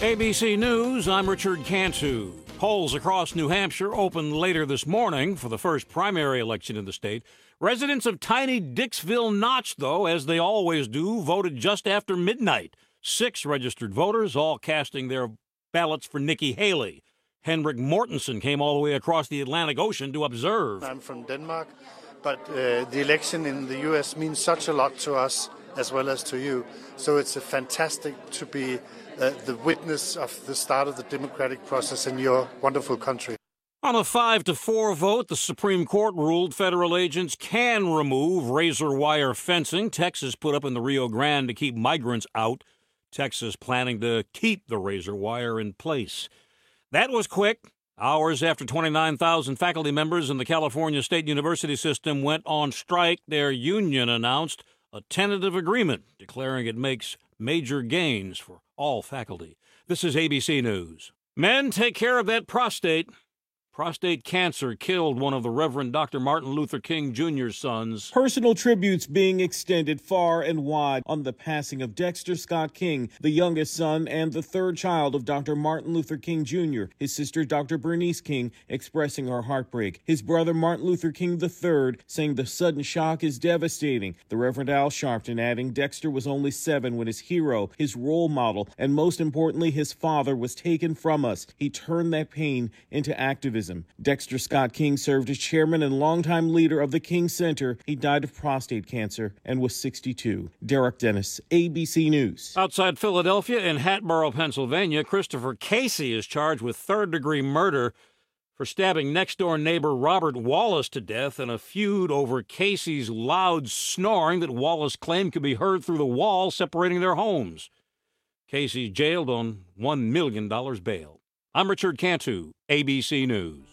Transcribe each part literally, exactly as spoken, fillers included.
A B C News, I'm Richard Cantu. Polls across New Hampshire open later this morning for the first primary election in the state. Residents of tiny Dixville Notch, though, as they always do, voted just after midnight. Six registered voters, all casting their ballots for Nikki Haley. Henrik Mortensen came all the way across the Atlantic Ocean to observe. I'm from Denmark, but uh, the election in the U S means such a lot to us as well as to you. So it's a fantastic to be uh, the witness of the start of the democratic process in your wonderful country. On a five to four vote, the Supreme Court ruled federal agents can remove razor wire fencing Texas put up in the Rio Grande to keep migrants out. Texas planning to keep the razor wire in place. That was quick. Hours after twenty-nine thousand faculty members in the California State University system went on strike, their union announced a tentative agreement declaring it makes major gains for all faculty. This is A B C News. Men, take care of that prostate. Prostate cancer killed one of the Reverend Doctor Martin Luther King Junior's sons. Personal tributes being extended far and wide on the passing of Dexter Scott King, the youngest son and the third child of Doctor Martin Luther King Junior His sister, Doctor Bernice King, expressing her heartbreak. His brother, Martin Luther King the third, saying the sudden shock is devastating. The Reverend Al Sharpton adding Dexter was only seven when his hero, his role model, and most importantly, his father was taken from us. He turned that pain into activism. Dexter Scott King served as chairman and longtime leader of the King Center. He died of prostate cancer and was sixty-two. Derek Dennis, A B C News. Outside Philadelphia in Hatboro, Pennsylvania, Christopher Casey is charged with third-degree murder for stabbing next-door neighbor Robert Wallace to death in a feud over Casey's loud snoring that Wallace claimed could be heard through the wall separating their homes. Casey's jailed on one million dollars bail. I'm Richard Cantu, A B C News.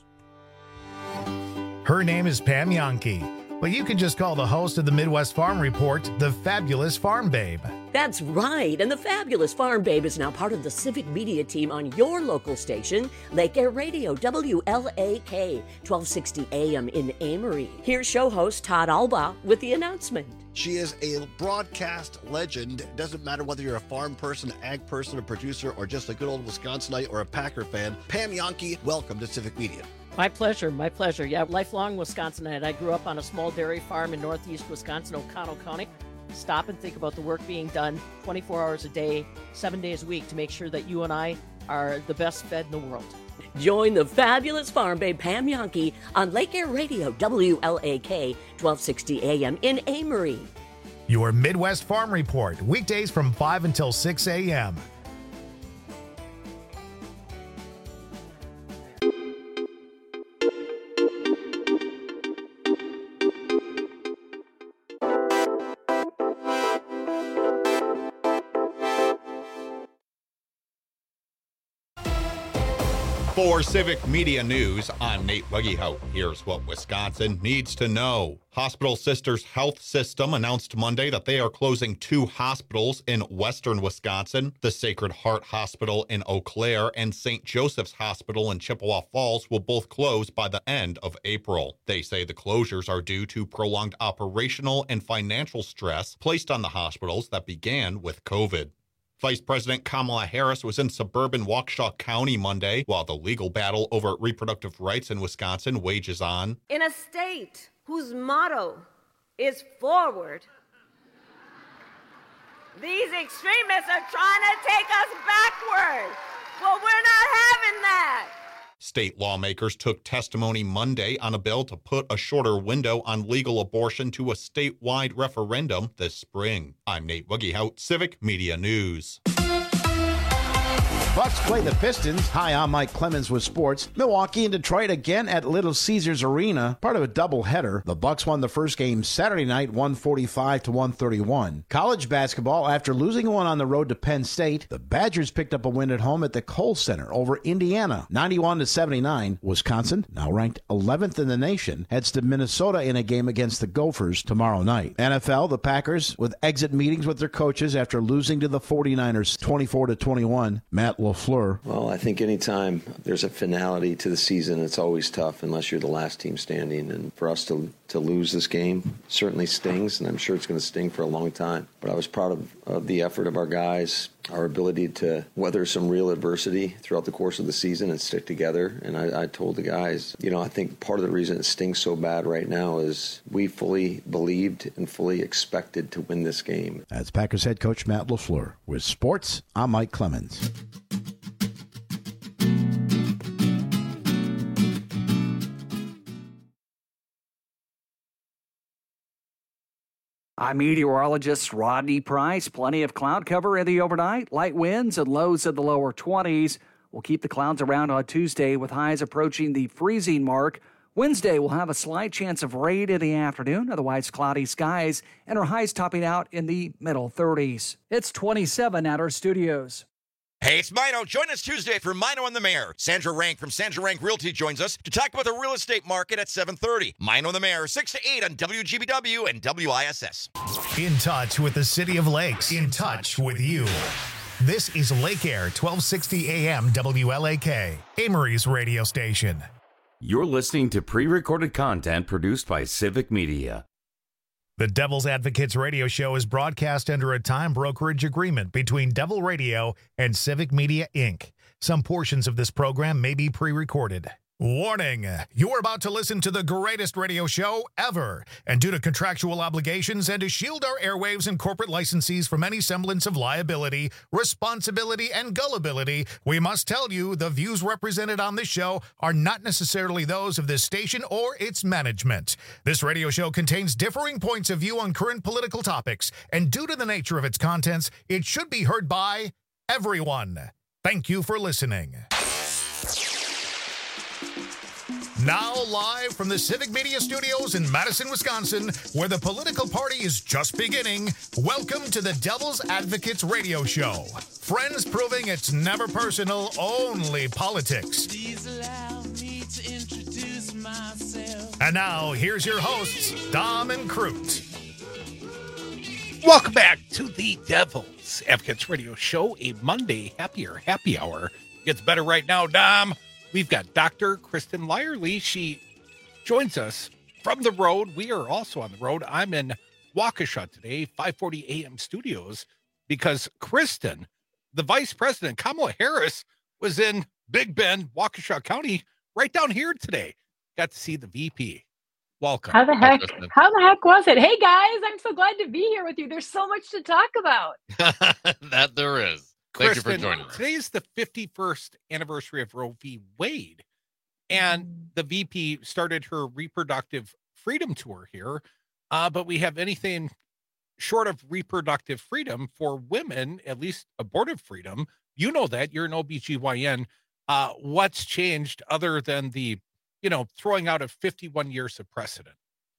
Her name is Pam Yankee, but you can just call the host of the Midwest Farm Report the Fabulous Farm Babe. That's right, and the Fabulous Farm Babe is now part of the civic media team on your local station, Lake Air Radio, W L A K, twelve sixty A M in Amory. Here's show host Todd Alba with the announcement. She is a broadcast legend. It doesn't matter whether you're a farm person, ag person, a producer, or just a good old Wisconsinite or a Packer fan. Pam Yankee, welcome to Civic Media. My pleasure, my pleasure. Yeah, lifelong Wisconsinite. I grew up on a small dairy farm in northeast Wisconsin, O'Connell County. Stop and think about the work being done twenty-four hours a day, seven days a week to make sure that you and I are the best fed in the world. Join the Fabulous Farm Babe Pam Yankee on Lake Air Radio, W L A K, twelve sixty A M in Amory. Your Midwest Farm Report, weekdays from five until six A M For Civic Media News, I'm Nate Buggyhout. Here's what Wisconsin needs to know. Hospital Sisters Health System announced Monday that they are closing two hospitals in western Wisconsin. The Sacred Heart Hospital in Eau Claire and Saint Joseph's Hospital in Chippewa Falls will both close by the end of April. They say the closures are due to prolonged operational and financial stress placed on the hospitals that began with COVID. Vice President Kamala Harris was in suburban Waukesha County Monday while the legal battle over reproductive rights in Wisconsin wages on. In a state whose motto is forward, these extremists are trying to take us backward. Well, we're not having that. State lawmakers took testimony Monday on a bill to put a shorter window on legal abortion to a statewide referendum this spring. I'm Nate Buggyhout, Civic Media News. Bucks play the Pistons. Hi, I'm Mike Clemens with sports. Milwaukee and Detroit again at Little Caesars Arena, part of a doubleheader. The Bucks won the first game Saturday night, one forty-five to one thirty-one. College basketball, after losing one on the road to Penn State, the Badgers picked up a win at home at the Kohl Center over Indiana, ninety-one to seventy-nine. Wisconsin, now ranked eleventh in the nation, heads to Minnesota in a game against the Gophers tomorrow night. N F L, the Packers with exit meetings with their coaches after losing to the forty-niners twenty-four to twenty-one. Matt LaFleur. Well, I think anytime there's a finality to the season, it's always tough unless you're the last team standing. And for us to to lose this game certainly stings, and I'm sure it's going to sting for a long time. But I was proud of, of the effort of our guys. our ability to weather some real adversity throughout the course of the season and stick together. And I, I told the guys, you know, I think part of the reason it stings so bad right now is we fully believed and fully expected to win this game. That's Packers head coach Matt LaFleur. With sports, I'm Mike Clemens. I'm meteorologist Rodney Price. Plenty of cloud cover in the overnight. Light winds and lows in the lower twenties. We'll keep the clouds around on Tuesday with highs approaching the freezing mark. Wednesday, we'll have a slight chance of rain in the afternoon, otherwise cloudy skies, and our highs topping out in the middle thirties. It's twenty-seven at our studios. Hey, it's Mino. Join us Tuesday for Mino and the Mayor. Sandra Rank from Sandra Rank Realty joins us to talk about the real estate market at seven thirty. Mino and the Mayor, six to eight on W G B W and W I S S. In touch with the City of Lakes. In touch with you. This is Lake Air, twelve sixty A M W L A K, Amory's radio station. You're listening to pre-recorded content produced by Civic Media. The Devil's Advocates radio show is broadcast under a time brokerage agreement between Devil Radio and Civic Media, Incorporated. Some portions of this program may be pre-recorded. Warning, you're about to listen to the greatest radio show ever. And due to contractual obligations and to shield our airwaves and corporate licensees from any semblance of liability, responsibility, and gullibility, we must tell you the views represented on this show are not necessarily those of this station or its management. This radio show contains differing points of view on current political topics, and due to the nature of its contents, it should be heard by everyone. Thank you for listening. Now live from the Civic Media Studios in Madison, Wisconsin, where the political party is just beginning, welcome to the Devil's Advocates radio show. Friends proving it's never personal, only politics. Please allow me to introduce myself. And now, here's your hosts, Dom and Crute. Welcome back to the Devil's Advocates radio show, a Monday happier happy hour. Gets better right now, Dom. We've got Doctor Kristen Lyerly. She joins us from the road. We are also on the road. I'm in Waukesha today, five forty A M studios, because Kristen, the Vice President, Kamala Harris, was in Big Bend, Waukesha County, right down here today. Got to see the V P. Welcome. How the heck? How the heck was it? Hey guys, I'm so glad to be here with you. There's so much to talk about. That there is. Thank Kristen, you for joining us. Today is the fifty-first anniversary of Roe v. Wade, and the V P started her reproductive freedom tour here, uh, but we have anything short of reproductive freedom for women, at least abortive freedom. You know that. You're an O B G Y N. Uh, what's changed other than the, you know, throwing out of fifty-one years of precedent?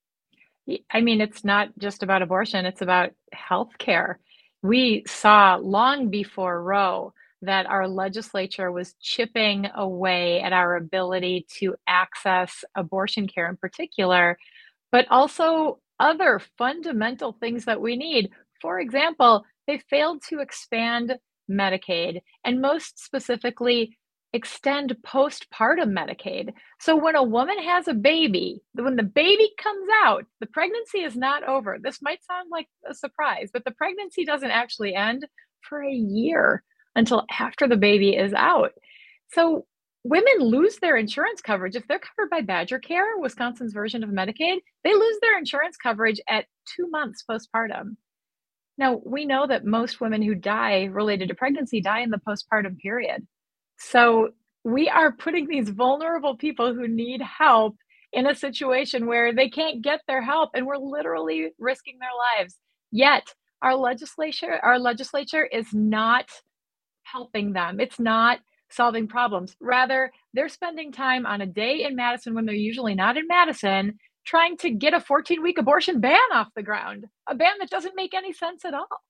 I mean, it's not just about abortion. It's about health care. We saw long before Roe that our legislature was chipping away at our ability to access abortion care in particular, but also other fundamental things that we need. For example, they failed to expand Medicaid, and most specifically, extend postpartum Medicaid. So when a woman has a baby, when the baby comes out, the pregnancy is not over. This might sound like a surprise, but the pregnancy doesn't actually end for a year until after the baby is out. So women lose their insurance coverage. If they're covered by Badger Care, Wisconsin's version of Medicaid, they lose their insurance coverage at two months postpartum. Now, we know that most women who die related to pregnancy die in the postpartum period. So we are putting these vulnerable people who need help in a situation where they can't get their help, and we're literally risking their lives. Yet our legislature, our legislature is not helping them. It's not solving problems. Rather, they're spending time on a day in Madison when they're usually not in Madison, trying to get a fourteen-week abortion ban off the ground, a ban that doesn't make any sense at all.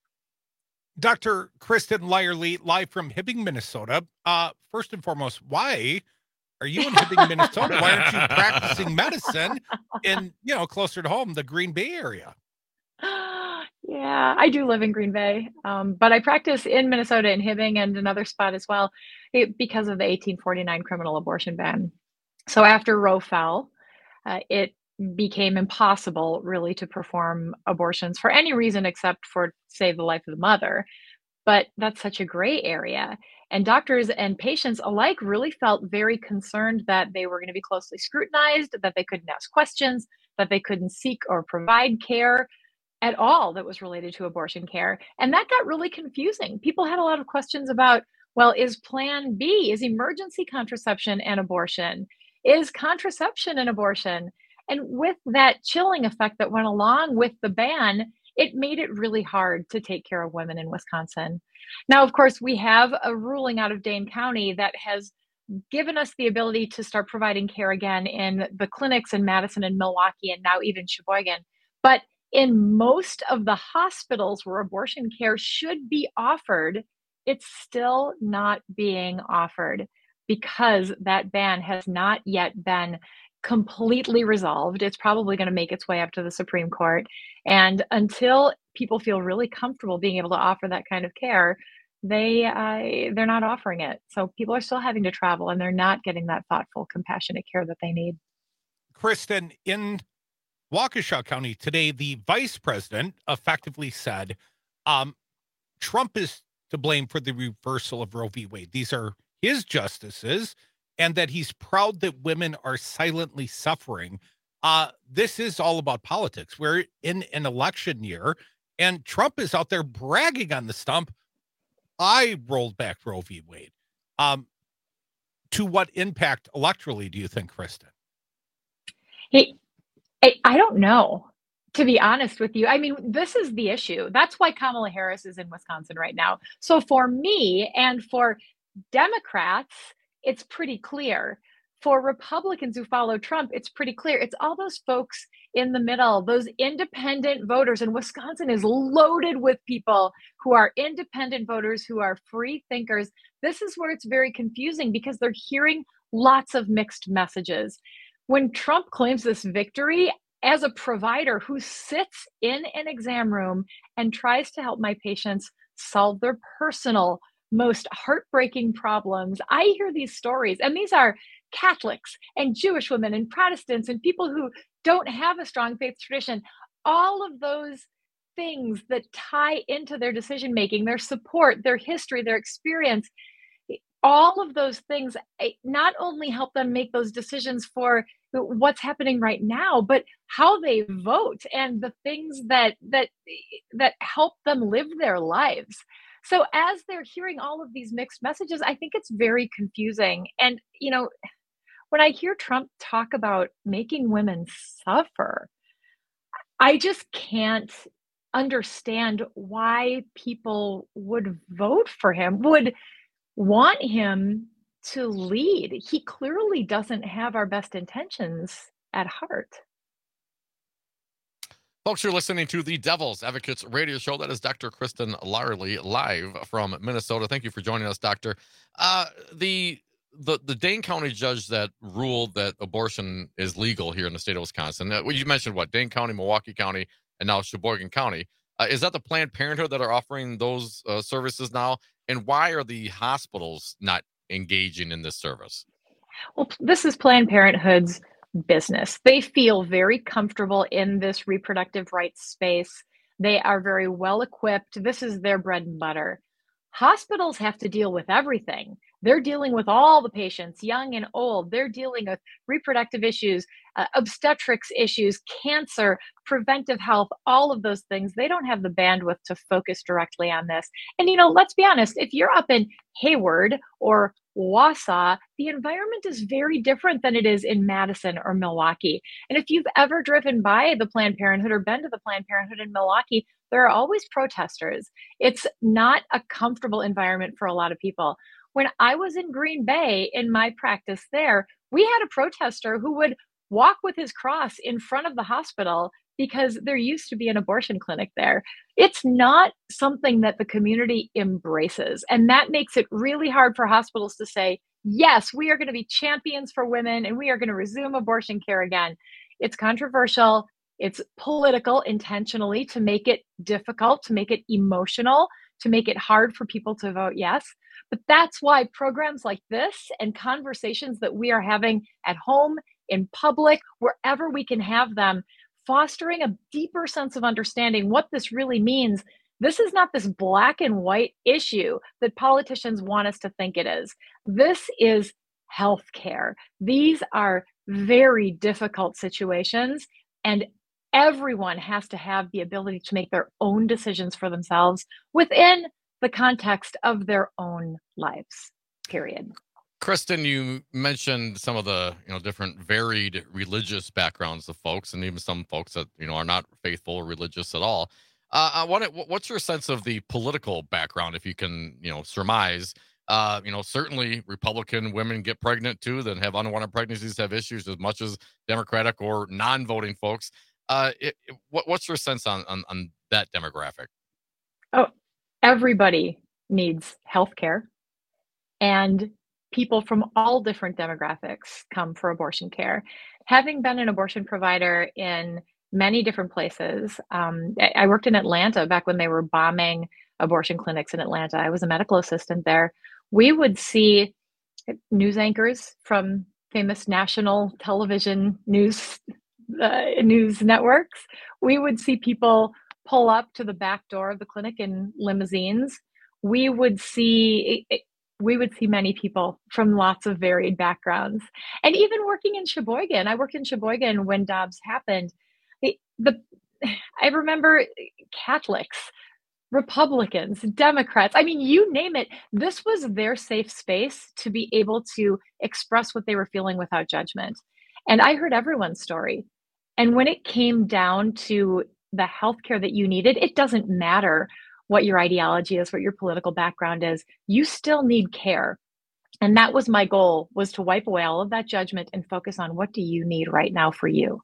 Doctor Kristen Lyerly, live from Hibbing, Minnesota. Uh, first and foremost, why are you in Hibbing, Minnesota? Why aren't you practicing medicine in, you know, closer to home, the Green Bay area? Yeah, I do live in Green Bay, um, but I practice in Minnesota in Hibbing and another spot as well it, because of the eighteen forty-nine criminal abortion ban. So after Roe fell, uh, it became impossible really to perform abortions for any reason except for save the life of the mother. but that's such a gray area. And doctors and patients alike really felt very concerned that they were going to be closely scrutinized, that they couldn't ask questions, that they couldn't seek or provide care at all that was related to abortion care. And that got really confusing. People had a lot of questions about, well, is Plan B, is emergency contraception an abortion? Is contraception an abortion? And with that chilling effect that went along with the ban, it made it really hard to take care of women in Wisconsin. Now, of course, we have a ruling out of Dane County that has given us the ability to start providing care again in the clinics in Madison and Milwaukee, and now even Sheboygan. But in most of the hospitals where abortion care should be offered, it's still not being offered because that ban has not yet been completely resolved. It's probably going to make its way up to the Supreme Court. And until people feel really comfortable being able to offer that kind of care, they uh, they're not offering it. So people are still having to travel, and they're not getting that thoughtful, compassionate care that they need. Kristen, in Waukesha County today, the vice president effectively said um, Trump is to blame for the reversal of Roe v. Wade. These are his justices, and that he's proud that women are silently suffering. Uh, this is all about politics. We're in an election year, and Trump is out there bragging on the stump. I rolled back Roe v. Wade. Um, to what impact electorally do you think, Kristen? Hey, I, I don't know, to be honest with you. I mean, this is the issue. That's why Kamala Harris is in Wisconsin right now. So for me and for Democrats, it's pretty clear. For Republicans who follow Trump, it's pretty clear. It's all those folks in the middle, those independent voters. And Wisconsin is loaded with people who are independent voters, who are free thinkers. This is where it's very confusing because they're hearing lots of mixed messages. When Trump claims this victory, as a provider who sits in an exam room and tries to help my patients solve their personal, most heartbreaking problems, I hear these stories, and these are Catholics and Jewish women and Protestants and people who don't have a strong faith tradition. All of those things that tie into their decision making, their support, their history, their experience, all of those things not only help them make those decisions for what's happening right now, but how they vote and the things that that that help them live their lives. So as they're hearing all of these mixed messages, I think it's very confusing. And, you know, when I hear Trump talk about making women suffer, I just can't understand why people would vote for him, would want him to lead. He clearly doesn't have our best intentions at heart. Folks, you're listening to the Devil's Advocates radio show. That is Doctor Kristen Lyerly live from Minnesota. Thank you for joining us, Doctor. Uh, the the the Dane County judge that ruled that abortion is legal here in the state of Wisconsin. Uh, you mentioned what? Dane County, Milwaukee County, and now Sheboygan County. Uh, is that the Planned Parenthood that are offering those uh, services now? And why are the hospitals not engaging in this service? Well, this is Planned Parenthood's business. They feel very comfortable in this reproductive rights space. They are very well equipped. This is their bread and butter. Hospitals have to deal with everything. They're dealing with all the patients, young and old. They're dealing with reproductive issues, uh, obstetrics issues, cancer, preventive health, all of those things. They don't have the bandwidth to focus directly on this. And, you know, let's be honest, if you're up in Hayward or Wausau, the environment is very different than it is in Madison or Milwaukee. And if you've ever driven by the Planned Parenthood or been to the Planned Parenthood in Milwaukee, there are always protesters. It's not a comfortable environment for a lot of people. When I was in Green Bay in my practice there, we had a protester who would walk with his cross in front of the hospital because there used to be an abortion clinic there. It's not something that the community embraces. And that makes it really hard for hospitals to say, yes, we are going to be champions for women and we are going to resume abortion care again. It's controversial. It's political intentionally to make it difficult, to make it emotional, to make it hard for people to vote yes. But that's why programs like this and conversations that we are having at home, in public, wherever we can have them, fostering a deeper sense of understanding what this really means. This is not this black and white issue that politicians want us to think it is. This is healthcare. These are very difficult situations, and everyone has to have the ability to make their own decisions for themselves within the context of their own lives, period. Kristen, you mentioned some of the, you know, different varied religious backgrounds of folks, and even some folks that, you know, are not faithful or religious at all. Uh, I want to, what's your sense of the political background, if you can, you know, surmise? Uh, you know, certainly Republican women get pregnant too, then have unwanted pregnancies, have issues as much as Democratic or non-voting folks. Uh, it, it, what, what's your sense on, on on that demographic? Oh, everybody needs health care, and people from all different demographics come for abortion care. Having been an abortion provider in many different places, um, I worked in Atlanta back when they were bombing abortion clinics in Atlanta. I was a medical assistant there. We would see news anchors from famous national television news uh, news networks. We would see people pull up to the back door of the clinic in limousines. We would see we would see many people from lots of varied backgrounds. And even working in Sheboygan, I worked in Sheboygan when Dobbs happened. The, the I remember Catholics, Republicans, Democrats, I mean, you name it. This was their safe space to be able to express what they were feeling without judgment. And I heard everyone's story. And when it came down to the healthcare that you needed, it doesn't matter what your ideology is, what your political background is, you still need care. And that was my goal, was to wipe away all of that judgment and focus on what do you need right now for you.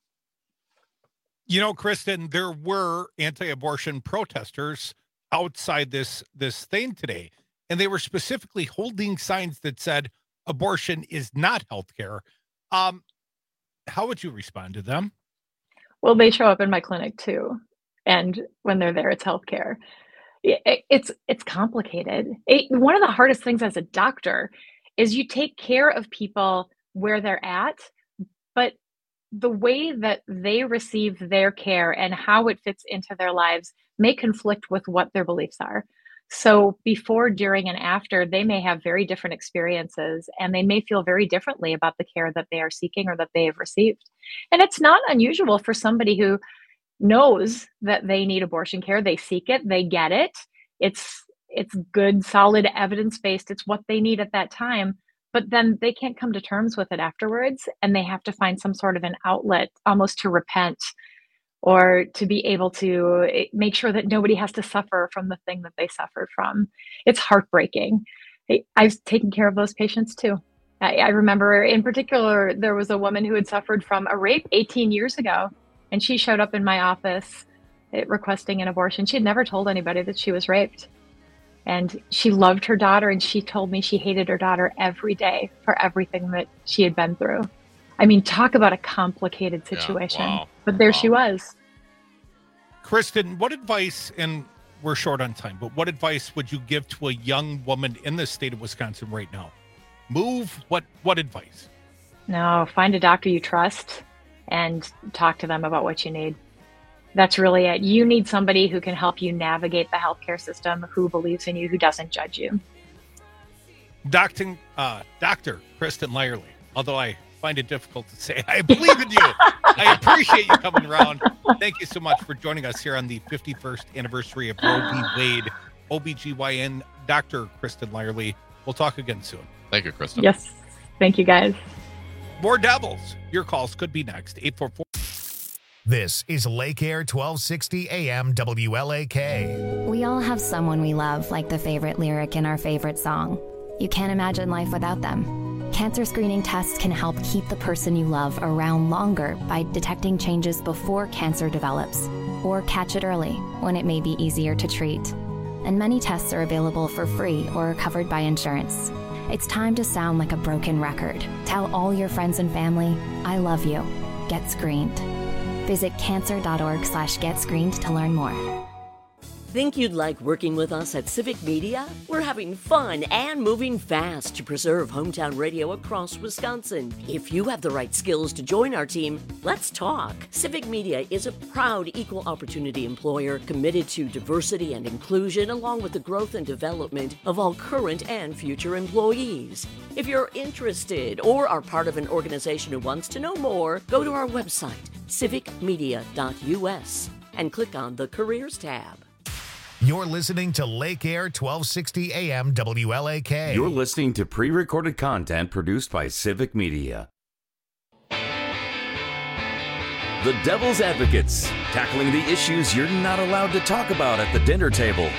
You know, Kristen, there were anti-abortion protesters outside this this thing today, and they were specifically holding signs that said abortion is not healthcare. Um, how would you respond to them? Well, they show up in my clinic too, and when they're there, it's healthcare. It, it's it's complicated. It, one of the hardest things as a doctor is you take care of people where they're at, but the way that they receive their care and how it fits into their lives may conflict with what their beliefs are. So before, during, and after, they may have very different experiences, and they may feel very differently about the care that they are seeking or that they have received. And it's not unusual for somebody who knows that they need abortion care, they seek it, they get it. It's it's good, solid, evidence-based. It's what they need at that time. But then they can't come to terms with it afterwards, and they have to find some sort of an outlet, almost to repent or to be able to make sure that nobody has to suffer from the thing that they suffered from. It's heartbreaking. I've taken care of those patients too. I, I remember in particular, there was a woman who had suffered from a rape eighteen years ago, and she showed up in my office requesting an abortion. She had never told anybody that she was raped. And she loved her daughter, and she told me she hated her daughter every day for everything that she had been through. I mean, talk about a complicated situation. Yeah, wow. But there wow. she was. Kristen, what advice, and we're short on time, but what advice would you give to a young woman in the state of Wisconsin right now? Move, what, what advice? No, find a doctor you trust and talk to them about what you need. That's really it. You need somebody who can help you navigate the healthcare system, who believes in you, who doesn't judge you. Doctor, uh, Doctor Kristen Lyerly, although I find it difficult to say, I believe in you. I appreciate you coming around. Thank you so much for joining us here on the fifty-first anniversary of Roe v. Wade. O B G Y N, Doctor Kristen Lyerly. We'll talk again soon. Thank you, Kristen. Yes. Thank you, guys. More Devils. Your calls could be next. eight four four. This is Lake Air twelve sixty A M W L A K. We all have someone we love, like the favorite lyric in our favorite song. You can't imagine life without them. Cancer screening tests can help keep the person you love around longer by detecting changes before cancer develops, or catch it early when it may be easier to treat. And many tests are available for free or are covered by insurance. It's time to sound like a broken record. Tell all your friends and family, I love you. Get screened. Visit cancer dot org slash get screened to learn more. Think you'd like working with us at Civic Media? We're having fun and moving fast to preserve hometown radio across Wisconsin. If you have the right skills to join our team, let's talk. Civic Media is a proud equal opportunity employer committed to diversity and inclusion, along with the growth and development of all current and future employees. If you're interested or are part of an organization who wants to know more, go to our website, civic media dot u s, and click on the Careers tab. You're listening to Lake Air twelve sixty A M W L A K. You're listening to pre-recorded content produced by Civic Media. The Devil's Advocates, tackling the issues you're not allowed to talk about at the dinner table.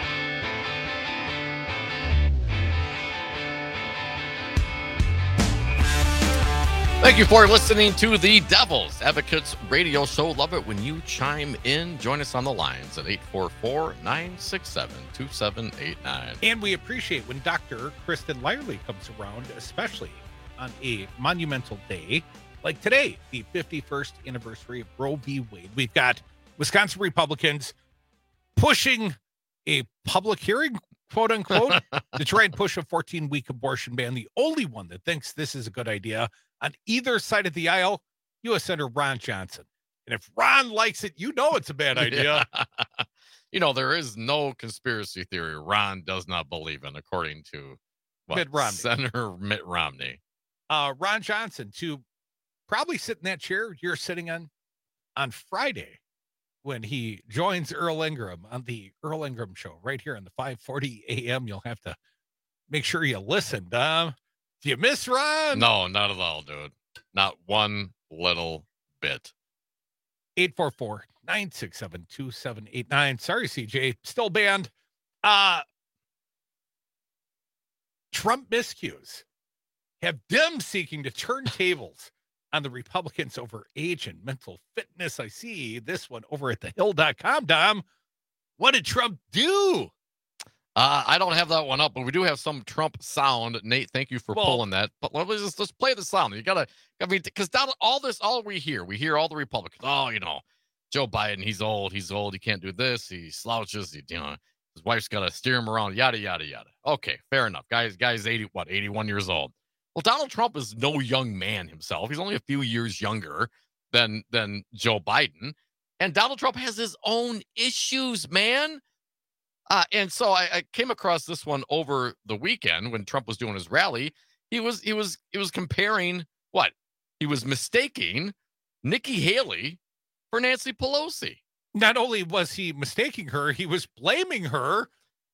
Thank you for listening to the Devil's Advocates radio show. Love it when you chime in. Join us on the lines at eight four four, nine six seven, two seven eight nine. And we appreciate when Doctor Kristen Lyerly comes around, especially on a monumental day like today, the fifty-first anniversary of Roe v. Wade. We've got Wisconsin Republicans pushing a public hearing, quote unquote, to try and push a fourteen-week abortion ban. The only one that thinks this is a good idea on either side of the aisle, U S Senator Ron Johnson. And if Ron likes it, you know it's a bad idea. Yeah. You know, there is no conspiracy theory Ron does not believe in, according to what, Mitt Romney. Senator Mitt Romney. Uh, Ron Johnson to probably sit in that chair you're sitting on on Friday when he joins Earl Ingram on the Earl Ingram Show right here on the five forty A M. You'll have to make sure you listen, Dom. Do you miss Ron? No, not at all, dude. Not one little bit. eight four four, nine six seven, two seven eight nine. Sorry, C J. Still banned. Uh, Trump miscues have them seeking to turn tables on the Republicans over age and mental fitness. I see this one over at the hill dot com, Dom. What did Trump do? Uh, I don't have that one up, but we do have some Trump sound. Nate, thank you for Well- pulling that. But let's just let's play the sound. You gotta, I mean, because all this, all we hear, we hear all the Republicans. Oh, you know, Joe Biden, he's old, he's old, he can't do this, he slouches, he, you know, his wife's got to steer him around, yada yada yada. Okay, fair enough. Guys, guys, eighty, what, eighty-one years old. Well, Donald Trump is no young man himself. He's only a few years younger than than Joe Biden, and Donald Trump has his own issues, man. Uh, and so I, I came across this one over the weekend when Trump was doing his rally. He was he was he was comparing what? He was mistaking Nikki Haley for Nancy Pelosi. Not only was he mistaking her, he was blaming her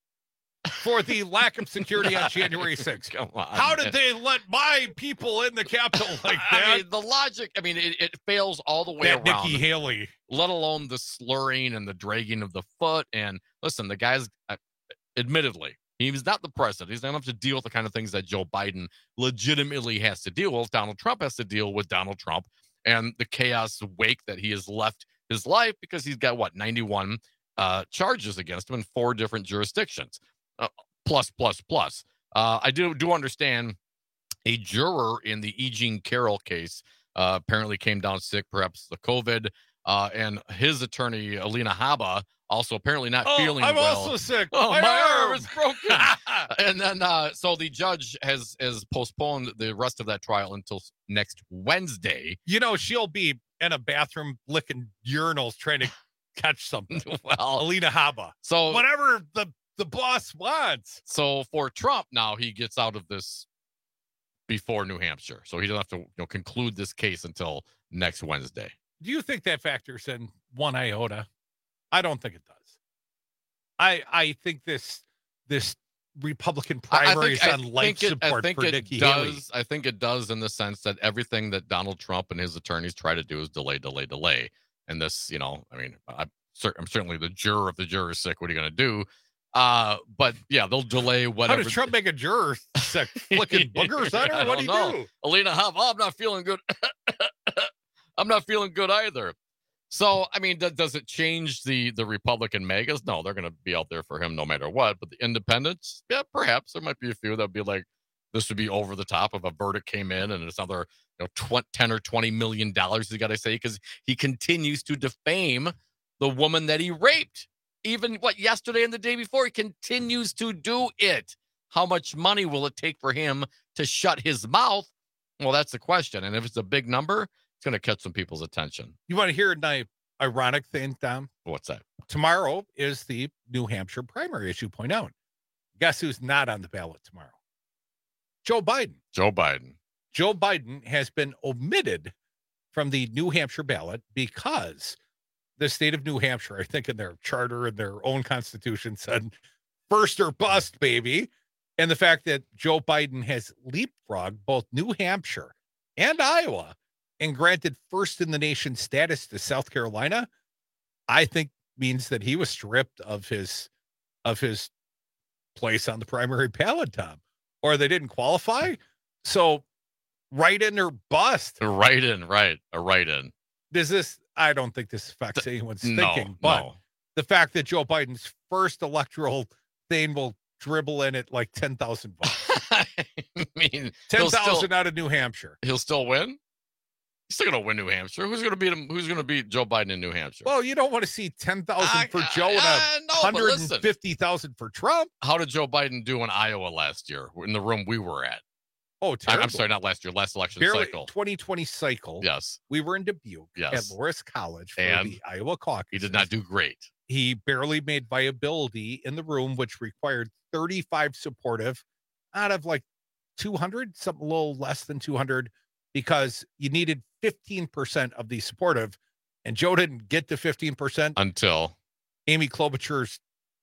for the lack of security on January sixth. Come on, How did man. they let my people in the Capitol like that? I mean, the logic, I mean, it, it fails all the way that around. Nikki Haley. Let alone the slurring and the dragging of the foot. And listen, the guy's, uh, admittedly, he's not the president. He's not enough to deal with the kind of things that Joe Biden legitimately has to deal with. Donald Trump has to deal with Donald Trump and the chaos wake that he has left his life because he's got, what, ninety-one uh, charges against him in four different jurisdictions. Uh, plus, plus, plus. Uh, I do do understand a juror in the E. Jean Carroll case uh, apparently came down sick, perhaps the COVID, uh, and his attorney, Alina Habba, also apparently not Oh, feeling I'm well. also sick. Oh, my, My arm arm. is broken. And then, uh, so the judge has has postponed the rest of that trial until s- next Wednesday. You know, she'll be in a bathroom licking urinals trying to catch something. Well, Alina Habba. so Whatever the, the boss wants. So for Trump, now he gets out of this before New Hampshire, so he doesn't have to, you know, conclude this case until next Wednesday. Do you think that factors in one iota? I don't think it does. I I think this this Republican primary is on life it, support I think for it Nikki does. Haley. I think it does in the sense that everything that Donald Trump and his attorneys try to do is delay, delay, delay. And this, you know, I mean, I'm, cer- I'm certainly the juror if the juror is sick. What are you going to do? Uh, but yeah, they'll delay How whatever. did Trump make a juror sick? Flicking boogers at I her? What do don't you know. do? Alina Huff, oh, I'm not feeling good. I'm not feeling good either. So, I mean, th- does it change the the Republican megas? No, they're going to be out there for him no matter what. But the independents, yeah, perhaps there might be a few that would be like, this would be over the top if a verdict came in and it's another, you know, tw- ten or twenty million dollars. You got to say, because he continues to defame the woman that he raped. Even, what, yesterday and the day before, he continues to do it. How much money will it take for him to shut his mouth? Well, that's the question. And if it's a big number, it's going to catch some people's attention. You want to hear an ironic thing, Tom? What's that? Tomorrow is the New Hampshire primary, as you point out. Guess who's not on the ballot tomorrow? Joe Biden. Joe Biden. Joe Biden has been omitted from the New Hampshire ballot because the state of New Hampshire, I think in their charter and their own constitution, said first or bust, baby. And the fact that Joe Biden has leapfrogged both New Hampshire and Iowa and granted first in the nation status to South Carolina, I think means that he was stripped of his of his place on the primary ballot, Tom, or they didn't qualify. So write in or bust. A write in, right. A write in. Does this, I don't think this affects anyone's no, thinking, but no. the fact that Joe Biden's first electoral thing will dribble in at like ten thousand votes. I mean, ten thousand out of New Hampshire. He'll still win? He's still going to win New Hampshire. Who's going to beat him? Who's going to beat Joe Biden in New Hampshire? Well, you don't want to see ten thousand for I, Joe and I, no, one hundred fifty thousand for Trump. How did Joe Biden do in Iowa last year in the room we were at? Oh, terrible. I'm sorry, not last year, last election Barely, cycle. twenty twenty cycle. Yes. We were in Dubuque yes. at Loras College for and the Iowa caucus. He did not do great. He barely made viability in the room, which required thirty-five supportive out of like two hundred, something a little less than two hundred, because you needed fifteen percent of the supportive, and Joe didn't get to fifteen percent until Amy Klobuchar's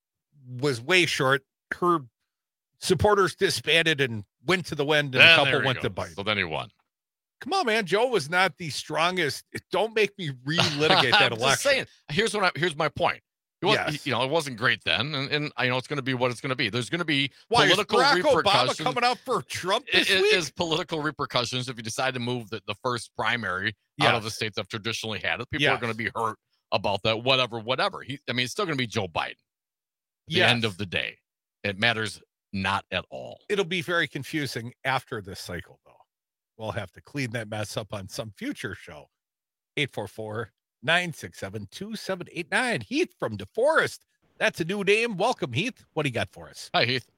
was way short. Her supporters disbanded and went to the wind, and then a couple went goes. to Biden. So then he won. Come on, man. Joe was not the strongest. Don't make me relitigate that I'm election. Just saying. Here's what I, here's my point. It was, Yes. You know, it wasn't great then, and, and I know it's going to be what it's going to be. There's going to be Why, political is Barack repercussions. Obama coming out for Trump this It week? is political repercussions if you decide to move the, the first primary Yes. out of the states that have traditionally had it. People Yes. are going to be hurt about that. Whatever, whatever. He, I mean, it's still going to be Joe Biden. At the Yes. end of the day, it matters not at all. It'll be very confusing after this cycle, though. We'll have to clean that mess up on some future show. eight four four, nine six seven, two seven eight nine. Heath from DeForest. That's a new name. Welcome, Heath. What do you got for us? Hi, Heath.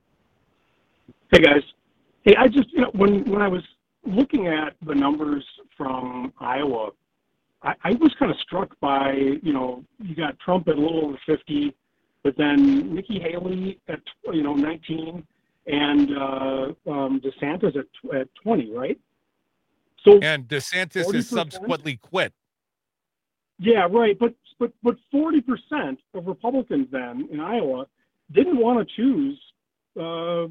Hey, guys. Hey, I just, you know, when, when I was looking at the numbers from Iowa, I, I was kind of struck by, you know, you got Trump at a little over fifty, but then Nikki Haley at, you know, nineteen, and uh, um, DeSantis at, at twenty, right? So And DeSantis forty has percent? subsequently quit. Yeah, right. But but but forty percent of Republicans then in Iowa didn't want to choose uh,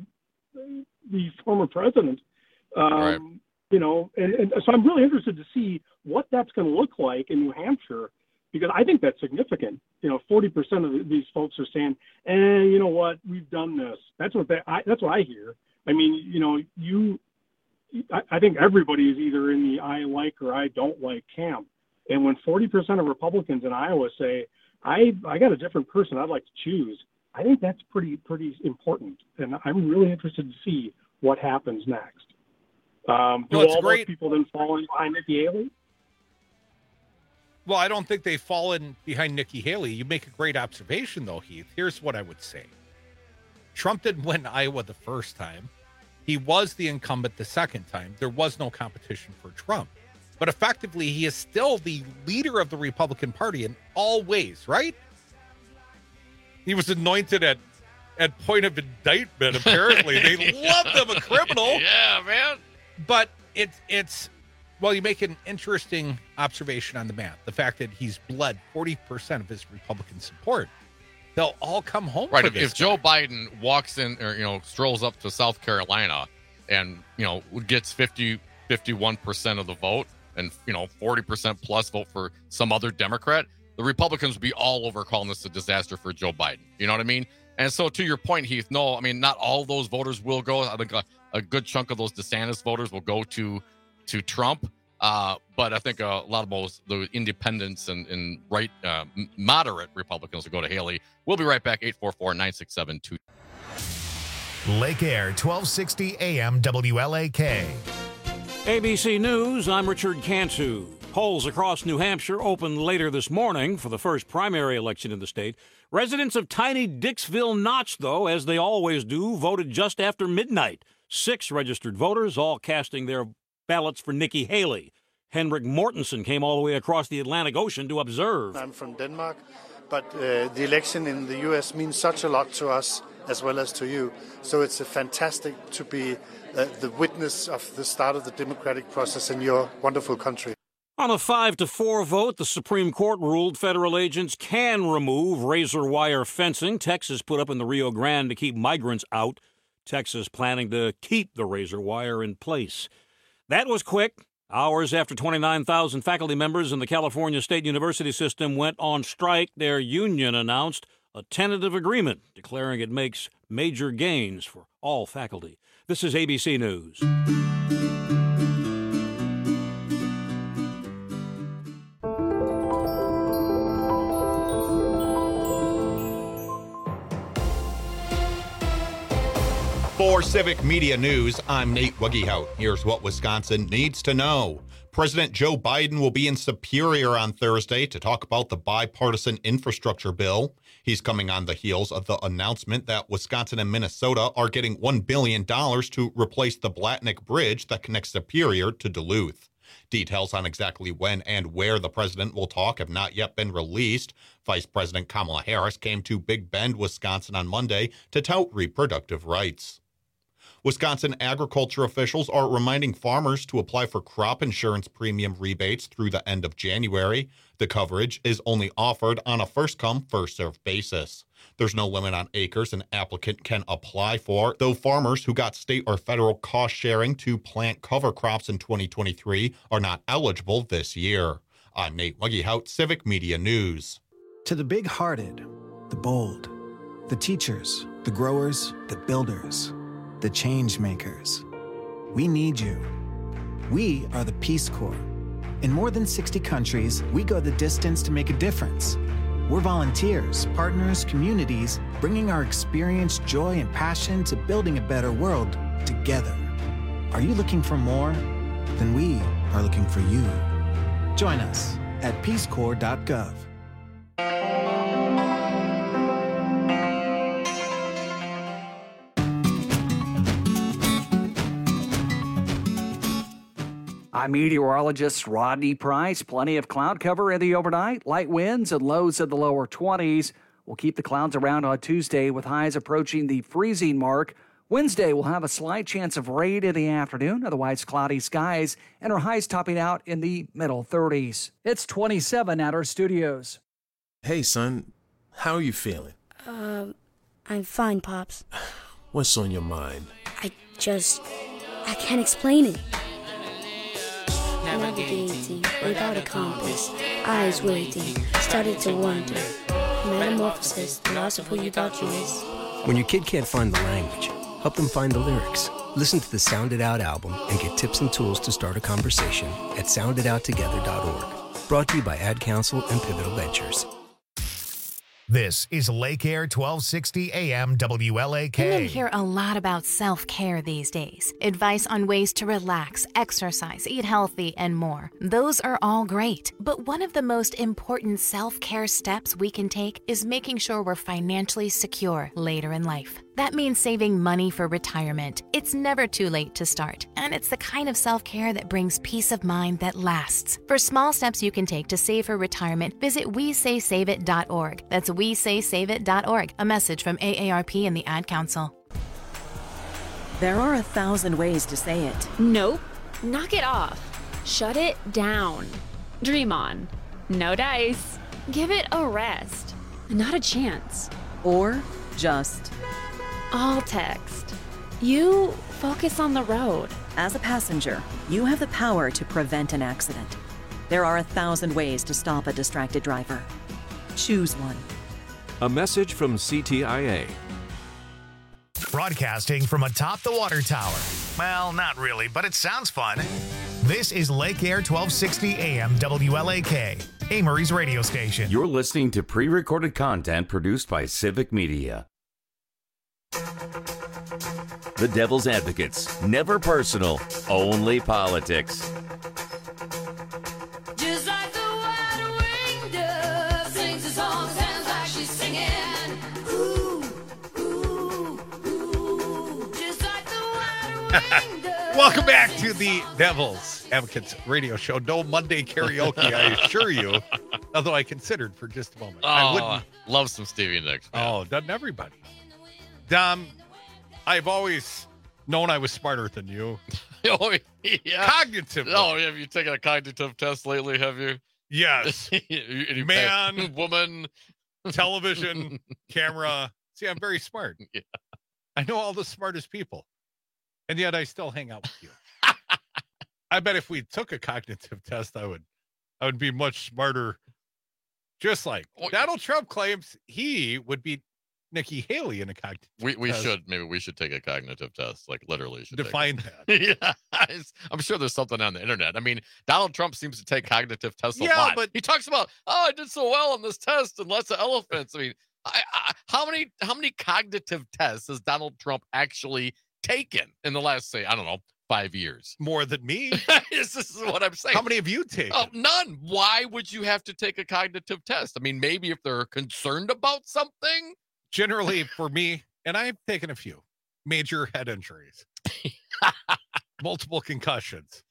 the former president. Um, Right. You know, and, and so I'm really interested to see what that's going to look like in New Hampshire, because I think that's significant. You know, forty percent of these folks are saying, "Eh, you know what? We've done this." That's what they. I, that's what I hear. I mean, you know, you. I, I think everybody is either in the I like or I don't like camp. And when forty percent of Republicans in Iowa say, I, I got a different person I'd like to choose, I think that's pretty pretty important. And I'm really interested to see what happens next. Um, do Well, it's all great- those people then fall in behind Nikki Haley? Well, I don't think they fall in behind Nikki Haley. You make a great observation, though, Heath. Here's what I would say. Trump didn't win Iowa the first time. He was the incumbent the second time. There was no competition for Trump. But effectively, he is still the leader of the Republican Party in all ways, right? He was anointed at, at point of indictment, apparently. They Yeah. loved him a criminal. Yeah, man. But it's, it's, well, you make an interesting observation on the math. The fact that he's bled forty percent of his Republican support. They'll all come home Right. for If, this if Joe Biden walks in or, you know, strolls up to South Carolina and, you know, gets fifty, fifty-one percent of the vote and, you know, forty percent plus vote for some other Democrat, the Republicans would be all over calling this a disaster for Joe Biden. You know what I mean? And so to your point, Heath, no, I mean, not all those voters will go. I think a, a good chunk of those DeSantis voters will go to to Trump. Uh, but I think a lot of those the independents and, and right uh, moderate Republicans will go to Haley. We'll be right back. eight four four, nine six seven, two Lake Air, twelve sixty A M W L A K. A B C News, I'm Richard Cantu. Polls across New Hampshire opened later this morning for the first primary election in the state. Residents of tiny Dixville Notch, though, as they always do, voted just after midnight. Six registered voters, all casting their ballots for Nikki Haley. Henrik Mortensen came all the way across the Atlantic Ocean to observe. I'm from Denmark, but uh, the election in the U S means such a lot to us as well as to you. So it's a fantastic to be uh, the witness of the start of the democratic process in your wonderful country. On a five to four vote, the Supreme Court ruled federal agents can remove razor wire fencing Texas put up in the Rio Grande to keep migrants out. Texas planning to keep the razor wire in place. That was quick. Hours after twenty-nine thousand faculty members in the California State University system went on strike, their union announced a tentative agreement declaring it makes major gains for all faculty. This is A B C News. For Civic Media News, I'm Nate Wuggehout. Here's what Wisconsin needs to know. President Joe Biden will be in Superior on Thursday to talk about the bipartisan infrastructure bill. He's coming on the heels of the announcement that Wisconsin and Minnesota are getting one billion dollars to replace the Blatnick Bridge that connects Superior to Duluth. Details on exactly when and where the president will talk have not yet been released. Vice President Kamala Harris came to Big Bend, Wisconsin on Monday to tout reproductive rights. Wisconsin agriculture officials are reminding farmers to apply for crop insurance premium rebates through the end of January. The coverage is only offered on a first-come, first-served basis. There's no limit on acres an applicant can apply for, though farmers who got state or federal cost sharing to plant cover crops in twenty twenty-three are not eligible this year. I'm Nate Wuggehout, Civic Media News. To the big-hearted, the bold, the teachers, the growers, the builders, the change makers. We need you. We are the Peace Corps. In more than sixty countries, we go the distance to make a difference. We're volunteers, partners, communities, bringing our experience, joy, and passion to building a better world together. Are you looking for more? Then we are looking for you. Join us at peace corps dot gov. I'm meteorologist Rodney Price. Plenty of cloud cover in the overnight. Light winds and lows in the lower twenties. We'll keep the clouds around on Tuesday with highs approaching the freezing mark. Wednesday will have a slight chance of rain in the afternoon, otherwise cloudy skies, and our highs topping out in the middle thirties. It's twenty-seven at our studios. Hey, son. How are you feeling? Uh, I'm fine, Pops. What's on your mind? I just... I can't explain it. Navigating without a compass, eyes waiting, started to wonder. Metamorphosis, the loss of who you thought you was. When your kid can't find the language, help them find the lyrics. Listen to the Sound It Out album and get tips and tools to start a conversation at sound it out together dot org. Brought to you by Ad Council and Pivotal Ventures. This is Lake Air twelve sixty A M W L A K. Women hear a lot about self-care these days. Advice on ways to relax, exercise, eat healthy, and more. Those are all great. But one of the most important self-care steps we can take is making sure we're financially secure later in life. That means saving money for retirement. It's never too late to start, and it's the kind of self-care that brings peace of mind that lasts. For small steps you can take to save for retirement, visit we say save it dot org. That's we say save it dot org. A message from A A R P and the Ad Council. There are a thousand ways to say it. Nope. Knock it off. Shut it down. Dream on. No dice. Give it a rest. Not a chance. Or just... All text. You focus on the road. As a passenger, you have the power to prevent an accident. There are a thousand ways to stop a distracted driver. Choose one. A message from C T I A. Broadcasting from atop the water tower. Well, not really, but it sounds fun. This is Lake Air twelve sixty A M W L A K, Amory's radio station. You're listening to pre-recorded content produced by Civic Media. The Devil's Advocates. Never personal, only politics. Just like the white winged dove sings a song, sounds like she's singing. Welcome back to the Devil's Advocates radio show. No Monday karaoke, I assure you. Although I considered for just a moment. Oh, I wouldn't. Love some Stevie Nicks. Man. Oh, doesn't everybody? Dom, I've always known I was smarter than you. Oh, yeah. Cognitively. Oh, have you taken a cognitive test lately, have you? Yes. Any Man, woman, television, camera. See, I'm very smart. Yeah. I know all the smartest people. And yet I still hang out with you. I bet if we took a cognitive test, I would I would be much smarter. Just like Donald Trump claims he would beat Nikki Haley in a cognitive we we test. should maybe we should take a cognitive test, like literally should Define take that. Yeah, I'm sure there's something on the internet. I mean, Donald Trump seems to take cognitive tests a Yeah, lot. but- He talks about, oh, I did so well on this test and lots of elephants. I mean, I, I, how many how many cognitive tests has Donald Trump actually taken in the last, say, I don't know, five years? More than me. this is what I'm saying. How many have you taken? Oh, none. Why would you have to take a cognitive test? I mean, maybe if they're concerned about something. Generally, for me, and I've taken a few major head injuries, multiple concussions.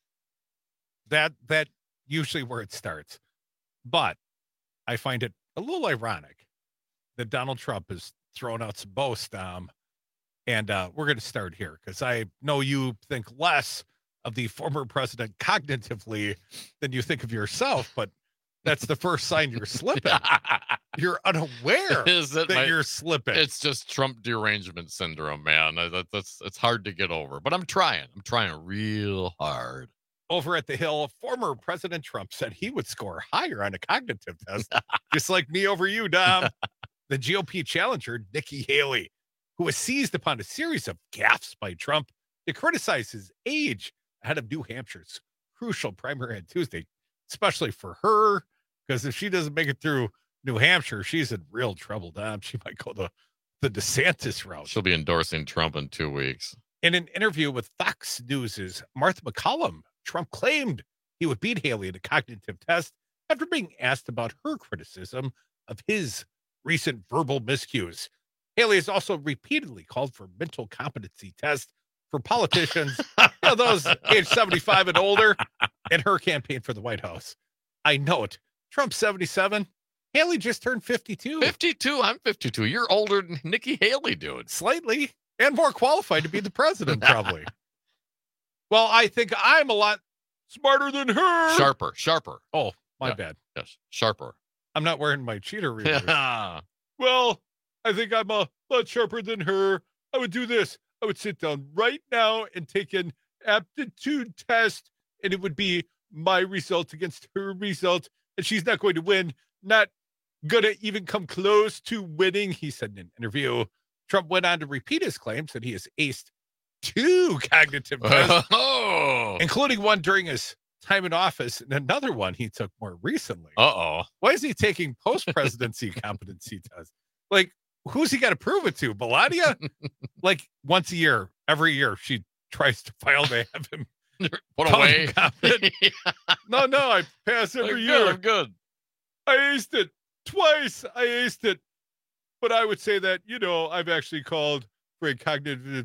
That that usually where it starts. But I find it a little ironic that Donald Trump has thrown out some boasts, um, and uh, we're going to start here because I know you think less of the former president cognitively than you think of yourself, but that's the first sign you're slipping. You're unaware Is it that my- you're slipping. It's just Trump derangement syndrome, man. I- That, that's it's hard to get over, but I'm trying. I'm trying real hard. Over at the Hill, former President Trump said he would score higher on a cognitive test, just like me over you, Dom. The G O P challenger, Nikki Haley, who was seized upon a series of gaffes by Trump to criticize his age ahead of New Hampshire's crucial primary on Tuesday, especially for her, because if she doesn't make it through New Hampshire, she's in real trouble, Dom. She might go the, the DeSantis route. She'll be endorsing Trump in two weeks. In an interview with Fox News' Martha McCallum, Trump claimed he would beat Haley in a cognitive test after being asked about her criticism of his recent verbal miscues. Haley has also repeatedly called for mental competency tests for politicians, you know, those age seventy-five and older, in her campaign for the White House. I note, Trump's seventy-seven. Haley just turned fifty-two. fifty-two? I'm fifty-two. You're older than Nikki Haley, dude. Slightly, and more qualified to be the president, probably. Well, I think I'm a lot smarter than her. Sharper, sharper. Oh, my Yeah. bad. Yes, sharper. I'm not wearing my cheater readers. Yeah. Well, I think I'm a lot sharper than her. I would do this. I would sit down right now and take an aptitude test, and it would be my result against her result, and she's not going to win. Not gonna even come close to winning, he said in an interview. Trump went on to repeat his claims that he has aced two cognitive tests, Oh. including one during his time in office and another one he took more recently. Uh-oh. Why is he taking post-presidency competency tests? Like, who's he got to prove it to? Melania? Like, once a year, every year, she tries to file to have him Put call away. him competent. No, no, I pass every I'm year. good, I'm good. I aced it twice. I aced it. But I would say that, you know, I've actually called for a cognitive,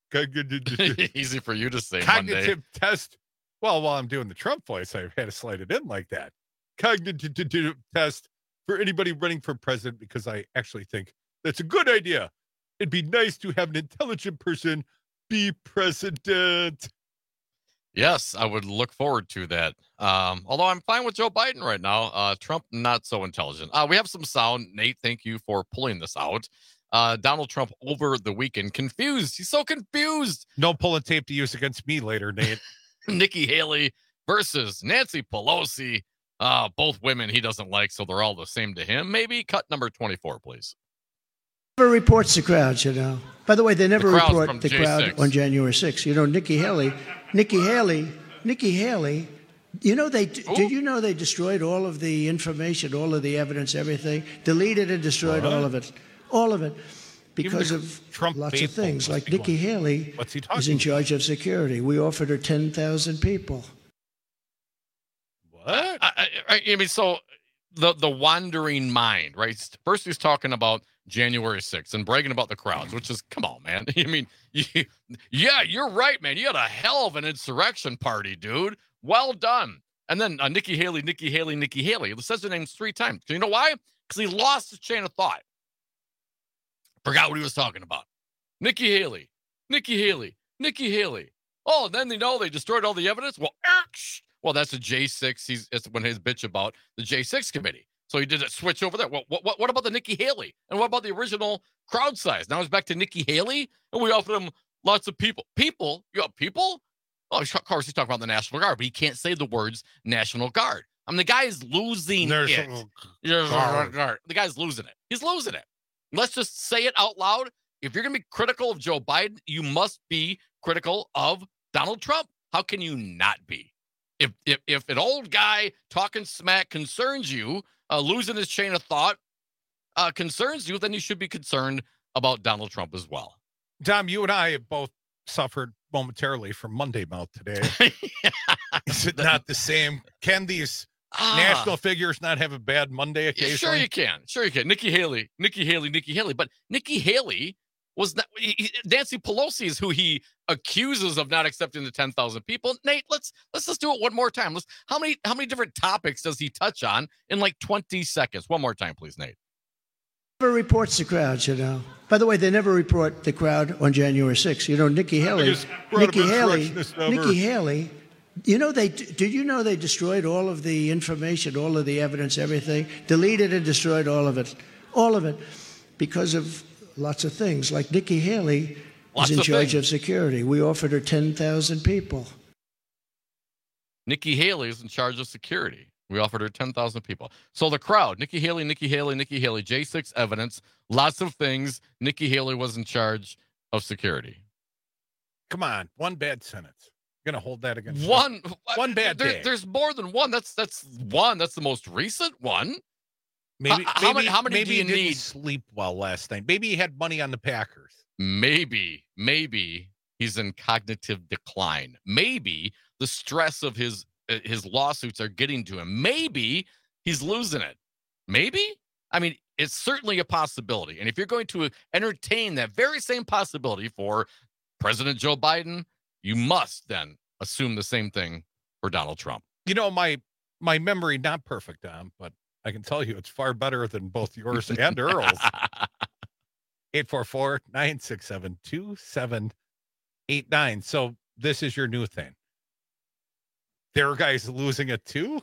cognitive, Easy for you to say, cognitive Monday. test. Well, while I'm doing the Trump voice, I had to slide it in like that. Cognitive test for anybody running for president, because I actually think that's a good idea. It'd be nice to have an intelligent person be president. Yes, I would look forward to that. Um, although I'm fine with Joe Biden right now. Uh, Trump, not so intelligent. Uh, we have some sound. Nate, thank you for pulling this out. Uh, Donald Trump over the weekend, confused. He's so confused. No pulling tape to use against me later, Nate. Nikki Haley versus Nancy Pelosi. Uh, both women he doesn't like, so they're all the same to him. Maybe cut number twenty-four, please. Never reports the crowd, you know. By the way, they never The crowd's report from the J crowd six. on January sixth. You know, Nikki Haley, Nikki Haley, Nikki Haley. You know, they did you know they destroyed all of the information, all of the evidence, everything, deleted and destroyed What? all of it, all of it, because the of Trump lots of faithful things. must Like be Nikki going, Haley what's he is talking in charge of security. We offered her ten thousand people. What? I, I, I mean, so the the wandering mind, right? First he's talking about January sixth and bragging about the crowds, which is, come on, man. I mean, you, yeah, you're right, man. You had a hell of an insurrection party, dude. Well done. And then uh, Nikki Haley, Nikki Haley, Nikki Haley. It says her name three times. You know why? Because he lost his chain of thought. Forgot what he was talking about. Nikki Haley, Nikki Haley, Nikki Haley. Oh, and then they know they destroyed all the evidence. Well, erch. Well, that's a J six. He's it's when his bitch about the J six committee. So he did a switch over there. Well, what, what, what about the Nikki Haley? And what about the original crowd size? Now he's back to Nikki Haley, and we offered him lots of people. People? You got people? Oh, of course, he's talking about the National Guard, but he can't say the words National Guard. I mean, the guy is losing National it. Guard. Guard. The guy's losing it. He's losing it. Let's just say it out loud. If you're going to be critical of Joe Biden, you must be critical of Donald Trump. How can you not be? If if, if an old guy talking smack concerns you, uh, losing his chain of thought uh, concerns you, then you should be concerned about Donald Trump as well. Dom, you and I have both suffered momentarily from Monday mouth today. Is it not the same? Can these ah. national figures not have a bad Monday occasionally? Sure you can. Sure you can. Nikki Haley, Nikki Haley, Nikki Haley. But Nikki Haley was not, he, Nancy Pelosi is who he accuses of not accepting the ten thousand people. Nate, let's let's just do it one more time. Let's how many how many different topics does he touch on in like twenty seconds? One more time, please, Nate. Never reports the crowds, you know. By the way, they never report the crowd on January sixth. You know, Nikki Haley, Nikki Haley, Nikki Haley. You know, they did you know they destroyed all of the information, all of the evidence, everything, deleted and destroyed all of it, all of it, because of lots of things. Like Nikki Haley was in charge of security. We offered her ten thousand people. Nikki Haley is in charge of security. We offered her ten thousand people. So the crowd, Nikki Haley, Nikki Haley, Nikki Haley, J six evidence, lots of things. Nikki Haley was in charge of security. Come on, one bad sentence. You're going to hold that against one. Her. One bad there, day. There's more than one. That's that's one. That's the most recent one. Maybe, how, maybe, how many, how many maybe do you he didn't need? Sleep well last night. Maybe he had money on the Packers. Maybe, maybe he's in cognitive decline. Maybe the stress of his his lawsuits are getting to him. Maybe he's losing it. Maybe. I mean, it's certainly a possibility. And if you're going to entertain that very same possibility for President Joe Biden, you must then assume the same thing for Donald Trump. You know, my my memory, not perfect, Dom, but I can tell you it's far better than both yours and Earl's. eight four four, nine six seven, two seven eight nine. So this is your new thing. There are guys losing it too?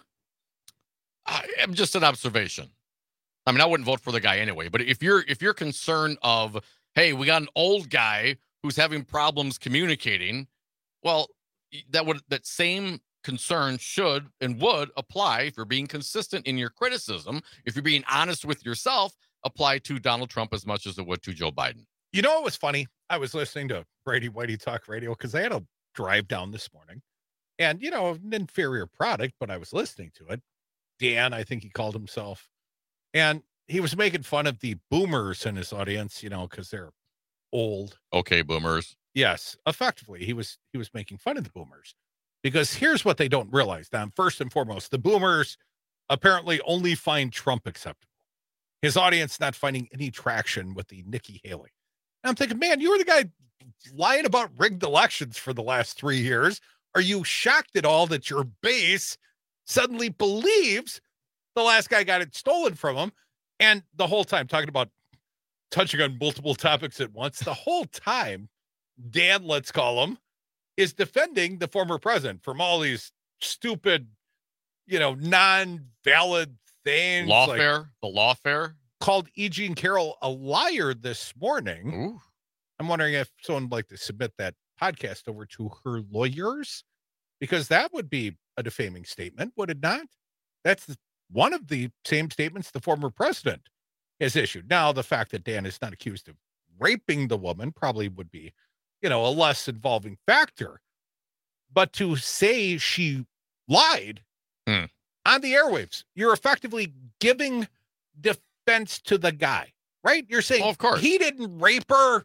I am just an observation. I mean, I wouldn't vote for the guy anyway, but if you're if you're concerned of, hey, we got an old guy who's having problems communicating, well, that would that same concern should and would apply if you're being consistent in your criticism. If you're being honest with yourself, apply to Donald Trump as much as it would to Joe Biden. You know what was funny? I was listening to Brady Whitey Talk Radio because I had a drive down this morning. And, you know, an inferior product, but I was listening to it. Dan, I think he called himself. And he was making fun of the boomers in his audience, you know, because they're old. Okay, boomers. Yes, effectively. He was he was making fun of the boomers. Because here's what they don't realize, Don. First and foremost, the boomers apparently only find Trump acceptable. His audience not finding any traction with the Nikki Haley. And I'm thinking, man, you were the guy lying about rigged elections for the last three years. Are you shocked at all that your base suddenly believes the last guy got it stolen from him? And the whole time talking about touching on multiple topics at once, the whole time, Dan, let's call him, is defending the former president from all these stupid, you know, non-valid things. Lawfare, like, the lawfare. Called E. Jean Carroll a liar this morning. Ooh. I'm wondering if someone would like to submit that podcast over to her lawyers, because that would be a defaming statement, would it not? That's one of the same statements the former president has issued. Now, the fact that Dan is not accused of raping the woman probably would be, you know, a less involving factor. But to say she lied hmm. on the airwaves, you're effectively giving defense to the guy, right? You're saying, oh, of course, he didn't rape her.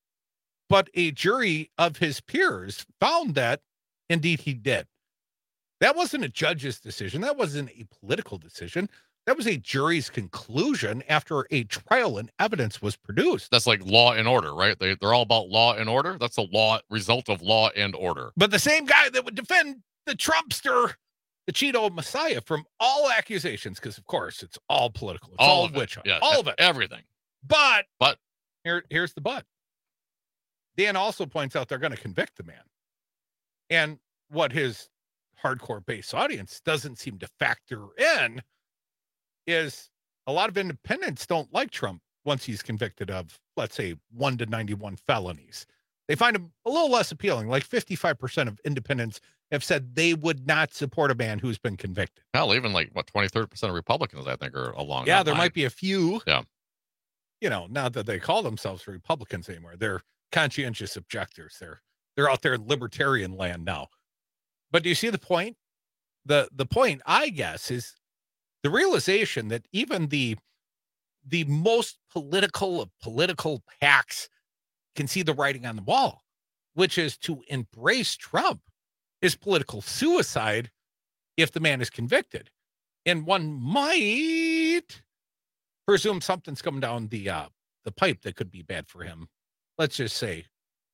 But a jury of his peers found that indeed he did. That wasn't a judge's decision. That wasn't a political decision. That was a jury's conclusion after a trial and evidence was produced. That's like law and order, right? They, they're all about law and order. That's a law result of law and order. But the same guy that would defend the Trumpster, the Cheeto Messiah, from all accusations, because, of course, it's all political. It's all, all of witch hunt. Yeah, all of it. Everything. But, but here, here's the but. Dan also points out they're going to convict the man. And what his hardcore base audience doesn't seem to factor in is a lot of independents don't like Trump once he's convicted of, let's say, one to ninety-one felonies. They find him a little less appealing. Like fifty-five percent of independents have said they would not support a man who's been convicted. Hell, even like, what, twenty, thirty percent of Republicans, I think, are along Yeah, that there line. might be a few. Yeah. You know, not that they call themselves Republicans anymore. They're conscientious objectors. They're they're out there in libertarian land now. But do you see the point? The the point, I guess, is the realization that even the the most political of political hacks can see the writing on the wall, which is to embrace Trump is political suicide if the man is convicted. And one might presume something's coming down the uh, the pipe that could be bad for him. Let's just say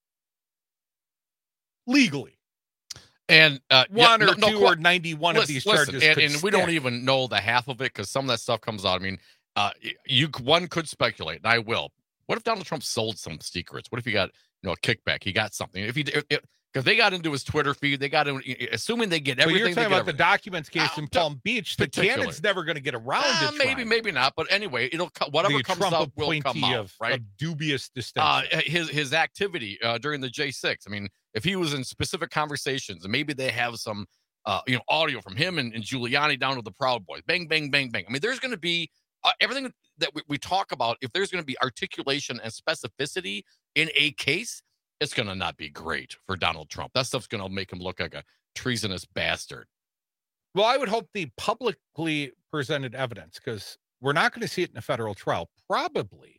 legally. And uh, one yeah, or no, two no, or ninety-one listen, of these listen, charges, and, could and we stick. don't even know the half of it because some of that stuff comes out. I mean, uh, you one could speculate, and I will. What if Donald Trump sold some secrets? What if he got you know a kickback? He got something. If he because they got into his Twitter feed, they got in, assuming they get everything. But you're talking about everything. the documents case uh, in Palm Beach. The canon's never going to get around uh, to maybe, maybe not. But anyway, it'll whatever the comes Trump up will come out, of, right? Of dubious distinction. Uh, his his activity uh, during the J six. I mean, if he was in specific conversations, and maybe they have some. Uh, you know, audio from him and, and Giuliani down to the Proud Boys. Bang, bang, bang, bang. I mean, there's going to be uh, everything that we, we talk about. If there's going to be articulation and specificity in a case, it's going to not be great for Donald Trump. That stuff's going to make him look like a treasonous bastard. Well, I would hope the publicly presented evidence, because we're not going to see it in a federal trial, probably.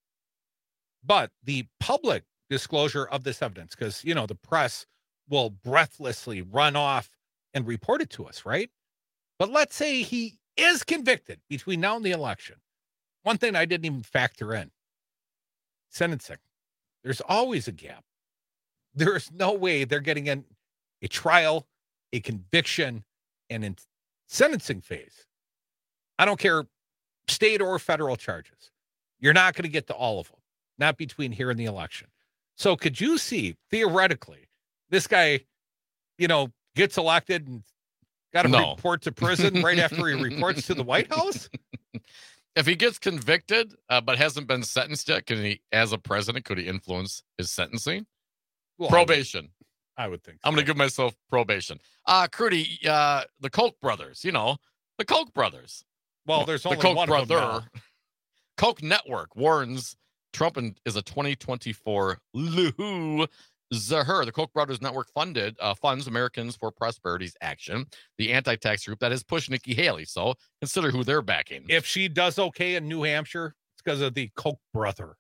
But the public disclosure of this evidence, because, you know, the press will breathlessly run off and report it to us, right? But let's say he is convicted between now and the election. One thing I didn't even factor in, sentencing. There's always a gap. There is no way they're getting in a trial, a conviction, and in sentencing phase. I don't care, state or federal charges. You're not going to get to all of them, not between here and the election. So could you see, theoretically, this guy, you know, gets elected and got to no. report to prison right after he reports to the White House? If he gets convicted uh, but hasn't been sentenced yet, can he, as a president, could he influence his sentencing? Well, probation. I would, I would think so. I'm going to give myself probation. Uh, Crudy, uh, the Koch brothers, you know, the Koch brothers. Well, there's the only Koch one brother. of them now. Koch Network warns Trump is a twenty twenty-four loser. The Koch brothers network funded uh, funds Americans for Prosperity's Action, the anti-tax group that has pushed Nikki Haley. So consider who they're backing. If she does okay in New Hampshire, it's because of the Koch brother.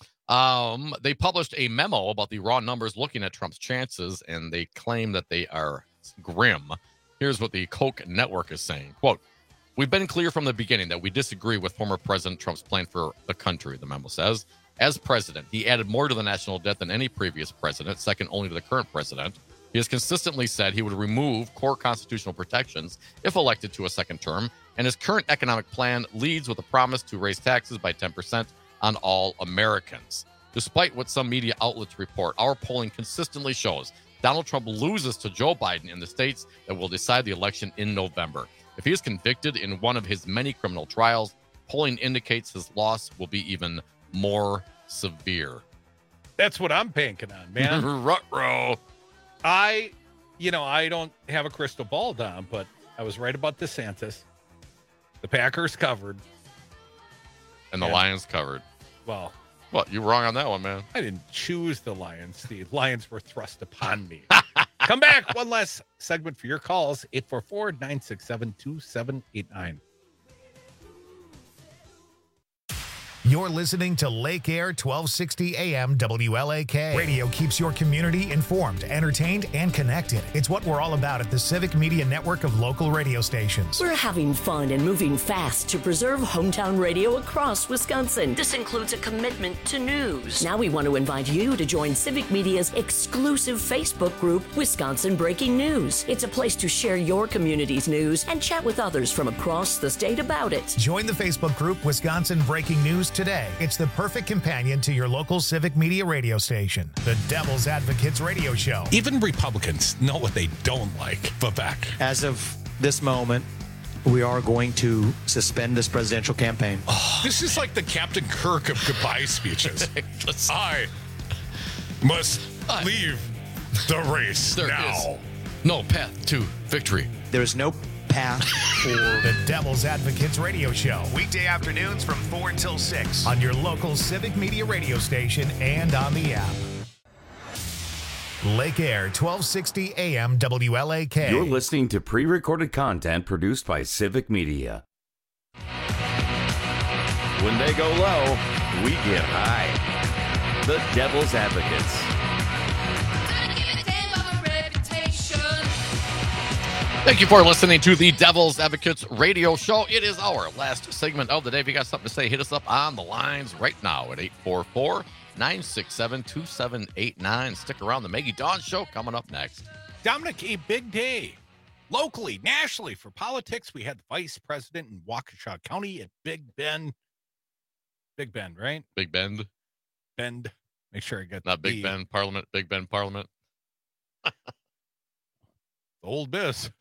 Um, they published a memo about the raw numbers looking at Trump's chances, and they claim that they are grim. Here's what the Koch network is saying. Quote, "We've been clear from the beginning that we disagree with former President Trump's plan for the country," the memo says. As president, he added more to the national debt than any previous president, second only to the current president. He has consistently said he would remove core constitutional protections if elected to a second term, and his current economic plan leads with a promise to raise taxes by ten percent on all Americans. Despite what some media outlets report, our polling consistently shows Donald Trump loses to Joe Biden in the states that will decide the election in November. If he is convicted in one of his many criminal trials, polling indicates his loss will be even more severe. That's what I'm banking on, man. Ruh-roh. I, you know, I don't have a crystal ball, Dom, but I was right about DeSantis. The Packers covered. And the yeah. Lions covered. Well, what? You were wrong on that one, man. I didn't choose the Lions. The Lions were thrust upon me. Come back. One last segment for your calls. eight four four, nine six seven, two seven eight nine. You're listening to Lake Air twelve sixty A M W L A K. Radio keeps your community informed, entertained, and connected. It's what we're all about at the Civic Media Network of local radio stations. We're having fun and moving fast to preserve hometown radio across Wisconsin. This includes a commitment to news. Now we want to invite you to join Civic Media's exclusive Facebook group, Wisconsin Breaking News. It's a place to share your community's news and chat with others from across the state about it. Join the Facebook group Wisconsin Breaking News today. It's the perfect companion to your local Civic Media radio station, the Devil's Advocates radio show. Even Republicans know what they don't like. Vivek. As of this moment, we are going to suspend this presidential campaign. Oh, this is like the Captain Kirk of goodbye speeches. I must leave the race there now. Is no path to victory. There is no path for the Devil's Advocates radio show. Weekday afternoons from four until six on your local Civic Media radio station and on the app. Lake Air twelve sixty A M W L A K. You're listening to pre-recorded content produced by Civic Media. When they go low, we get high. The Devil's Advocates. Thank you for listening to the Devil's Advocates radio show. It is our last segment of the day. If you got something to say, hit us up on the lines right now at eight four four, nine six seven, two seven eight nine. Stick around. The Maggie Dawn Show coming up next. Dominic, a big day locally, nationally for politics. We had the vice president in Waukesha County at Big Bend. Big Bend, right? Big Bend. Bend. Make sure I get Not Big the, Bend Parliament. Big Bend Parliament. Old Miss.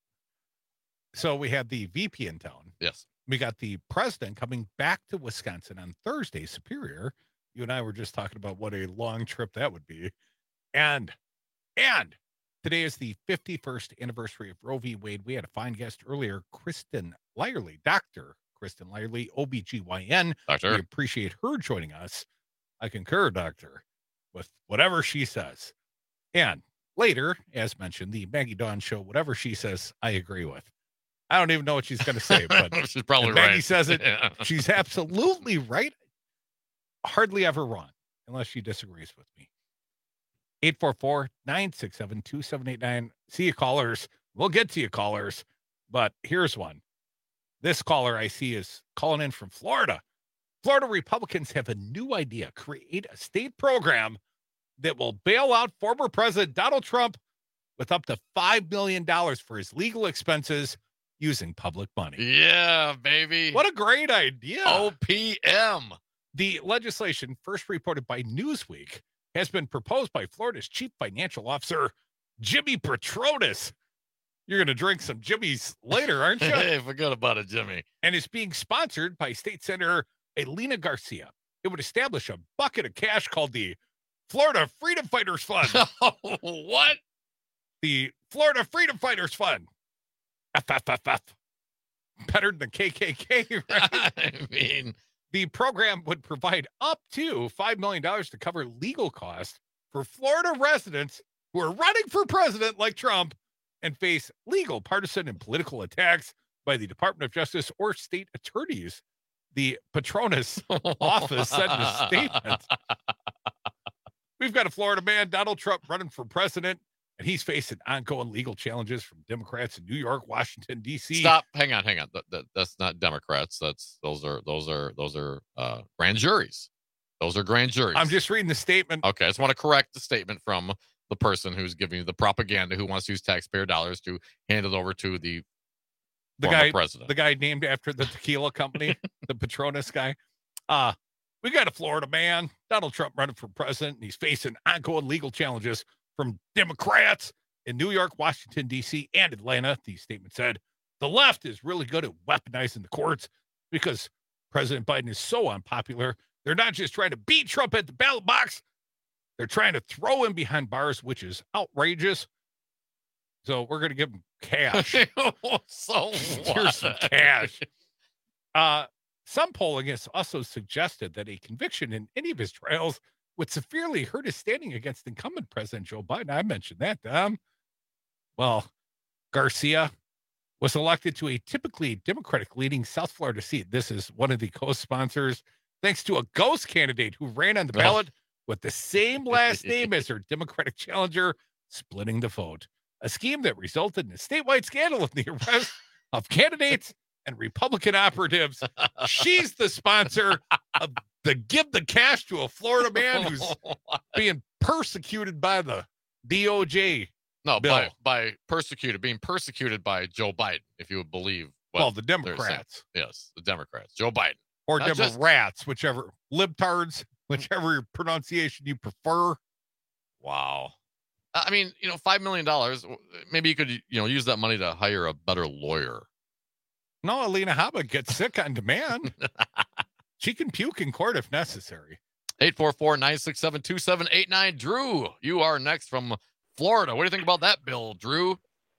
So we had the V P in town. Yes. We got the president coming back to Wisconsin on Thursday, Superior. You and I were just talking about what a long trip that would be. And, and today is the fifty-first anniversary of Roe v. Wade. We had a fine guest earlier, Kristen Lyerly, Doctor Kristen Lyerly, O B G Y N. Doctor. We appreciate her joining us. I concur, Doctor, with whatever she says. And later, as mentioned, the Maggie Dawn Show, whatever she says, I agree with. I don't even know what she's going to say, but she's probably Maggie right. says it. Yeah. She's absolutely right. Hardly ever wrong, unless she disagrees with me. eight four four, nine six seven, two seven eight nine. See you, callers. We'll get to you, callers. But here's one. This caller I see is calling in from Florida. Florida Republicans have a new idea. Create a state program that will bail out former President Donald Trump with up to five million dollars for his legal expenses using public money. Yeah, baby. What a great idea. O P M. The legislation, first reported by Newsweek, has been proposed by Florida's chief financial officer, Jimmy Petronas. You're going to drink some Jimmy's later, aren't you? Hey, forget about it, Jimmy. And is being sponsored by State Senator Elena Garcia. It would establish a bucket of cash called the Florida Freedom Fighters Fund. What? The Florida Freedom Fighters Fund. F F F F. Better than the K K K, right? I mean, the program would provide up to five million dollars to cover legal costs for Florida residents who are running for president like Trump and face legal, partisan, and political attacks by the Department of Justice or state attorneys. The Petronas office said in a statement. We've got a Florida man, Donald Trump, running for president, and he's facing ongoing legal challenges from Democrats in New York, Washington, D C. Stop. Hang on. Hang on. That, that, that's not Democrats. That's those are those are those are uh, grand juries. Those are grand juries. I'm just reading the statement. Okay. I just want to correct the statement from the person who's giving you the propaganda, who wants to use taxpayer dollars to hand it over to the the former guy, president. the guy named after the tequila company, the Petronas guy. Uh, we got a Florida man, Donald Trump, running for president, and he's facing ongoing legal challenges from Democrats in New York, Washington, D C, and Atlanta. The statement said the left is really good at weaponizing the courts because President Biden is so unpopular. They're not just trying to beat Trump at the ballot box. They're trying to throw him behind bars, which is outrageous. So we're going to give him cash. So Here's some cash. Uh, some polling has also suggested that a conviction in any of his trials would severely hurt his standing against incumbent President Joe Biden. I mentioned that, Dom. Well, Garcia was elected to a typically Democratic-leaning South Florida seat. This is one of the co-sponsors. thanks to a ghost candidate who ran on the ballot with the same last name as her Democratic challenger, splitting the vote. A scheme that resulted in a statewide scandal in the arrest of candidates and Republican operatives. She's the sponsor of the Give the Cash to a Florida Man who's being persecuted by the D O J. No, bill. by, by persecuted, being persecuted by Joe Biden, if you would believe. Well, the Democrats. Yes, the Democrats. Joe Biden. Or Not Democrats, just... whichever. Libtards, whichever pronunciation you prefer. Wow. I mean, you know, five million dollars, maybe you could, you know, use that money to hire a better lawyer. No, Alina Habba gets sick on demand. She can puke in court if necessary. eight four four, nine six seven, two seven eight nine. Drew, you are next from Florida. What do you think about that bill, Drew?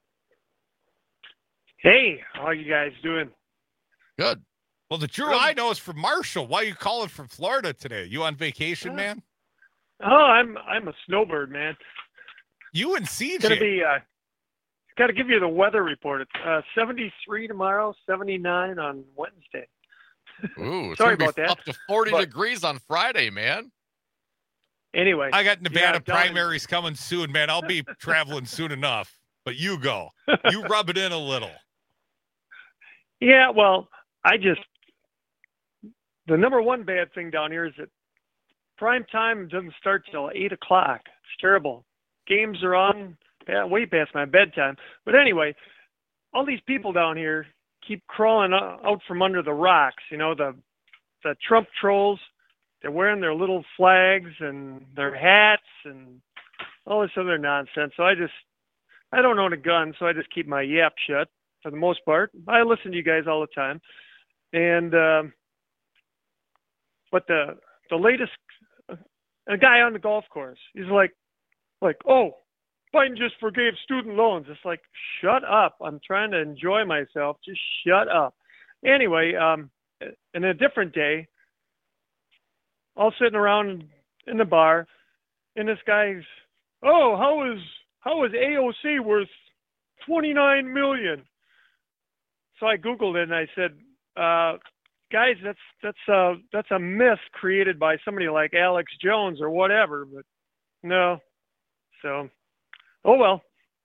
Hey, how are you guys doing? Good. Well, the Drew I know is from Marshall. Why are you calling from Florida today? You on vacation, uh, man? Oh, I'm I'm a snowbird, man. You and C J. It's gonna be. Uh, got to give you the weather report. It's uh, seventy-three tomorrow, seventy-nine on Wednesday. Ooh, sorry about that. Up to forty but, degrees on Friday, man. Anyway, I got Nevada yeah, primaries coming soon, man. I'll be traveling soon enough. But you go. You rub it in a little. Yeah, well, I just the number one bad thing down here is that prime time doesn't start till eight o'clock. It's terrible. Games are on way past my bedtime. But anyway, all these people down here keep crawling out from under the rocks. You know, the the Trump trolls. They're wearing their little flags and their hats and all this other nonsense. So I just, I don't own a gun, so I just keep my yap shut for the most part. I listen to you guys all the time. And, um, but the the latest, a guy on the golf course, he's like, like, oh, Biden just forgave student loans. It's like, shut up. I'm trying to enjoy myself. Just shut up. Anyway, um, in a different day, all sitting around in the bar, and this guy's, oh, how is how is A O C worth twenty-nine million dollars? So I Googled it and I said, uh, guys, that's that's uh that's a myth created by somebody like Alex Jones or whatever, but no. So, oh well.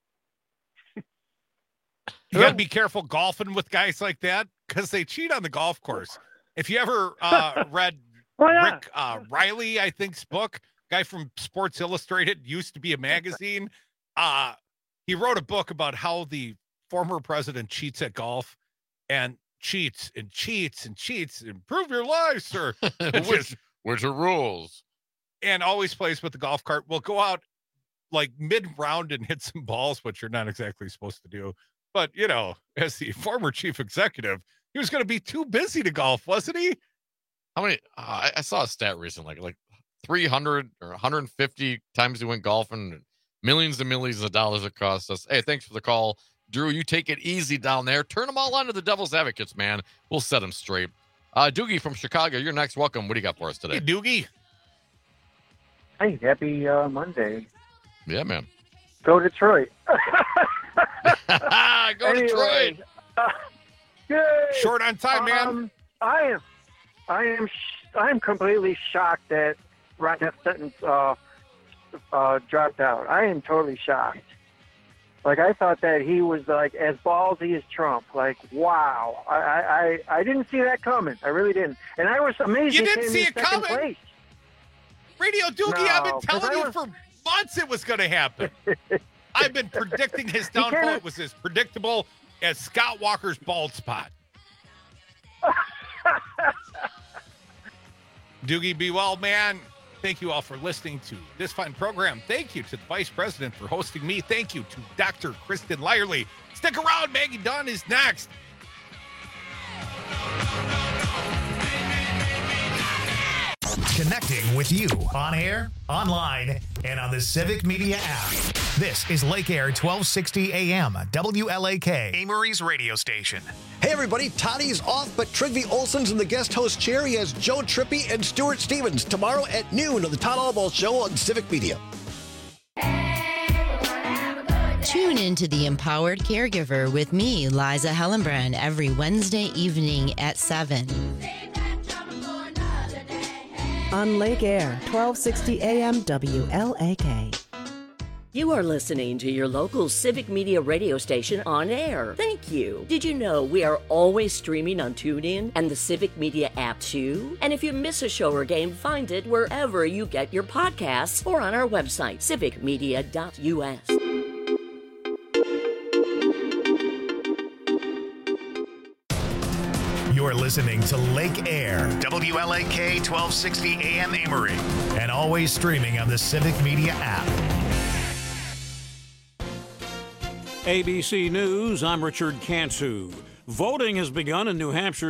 You got to be careful golfing with guys like that because they cheat on the golf course. If you ever uh, read oh, yeah. Rick uh, Riley, I think's book, guy from Sports Illustrated, used to be a magazine. Uh, he wrote a book about how the former president cheats at golf and cheats and cheats and cheats. Improve your life, sir. which, which are rules. And always plays with the golf cart. Will go out like mid-round and hit some balls, which you're not exactly supposed to do. But, you know, as the former chief executive, he was going to be too busy to golf, wasn't he? How many? Uh, I saw a stat recently, like, like three hundred or one hundred fifty times he went golfing, millions and millions of dollars it cost us. Hey, thanks for the call. Drew, you take it easy down there. Turn them all on to the Devil's Advocates, man. We'll set them straight. Uh, Doogie from Chicago, you're next. Welcome. What do you got for us today? Hey, Doogie. Hey, happy uh, Monday. Yeah, man. Go Detroit. Go anyway, Detroit. Uh, yay. Short on time, man. Um, I am, I am, sh- I am completely shocked that Ron DeSantis uh, uh, dropped out. I am totally shocked. Like, I thought that he was like as ballsy as Trump. Like, wow, I, I, I didn't see that coming. I really didn't, and I was amazed. You he didn't came see in it second coming. Place. Radio Doogie, No, I've been 'cause telling I you was- for months it was going to happen. I've been predicting his downfall. kinda- It was as predictable as Scott Walker's bald spot. Doogie, be well, man. Thank you all for listening to this fine program. Thank you to the Vice President for hosting me. Thank you to Doctor Kristen Lyerly. Stick around. Maggie Dunn is next. Connecting with you on air, online, and on the Civic Media app. This is Lake Air twelve sixty A M, W L A K, Amory's radio station. Hey everybody, Toddy's off, but Trigby Olson's in the guest host chair. He has Joe Trippy and Stuart Stevens tomorrow at noon on the Todd Albaugh Show on Civic Media. Tune into The Empowered Caregiver with me, Liza Hellenbrand, every Wednesday evening at seven. on Lake Air, twelve sixty A M W L A K. You are listening to your local Civic Media radio station on air. Thank you. Did you know we are always streaming on TuneIn and the Civic Media app too? And if you miss a show or game, find it wherever you get your podcasts or on our website, civic media dot U S. You're listening to Lake Air, W L A K twelve sixty A M Amory, and always streaming on the Civic Media app. A B C News, I'm Richard Cantu. Voting has begun in New Hampshire.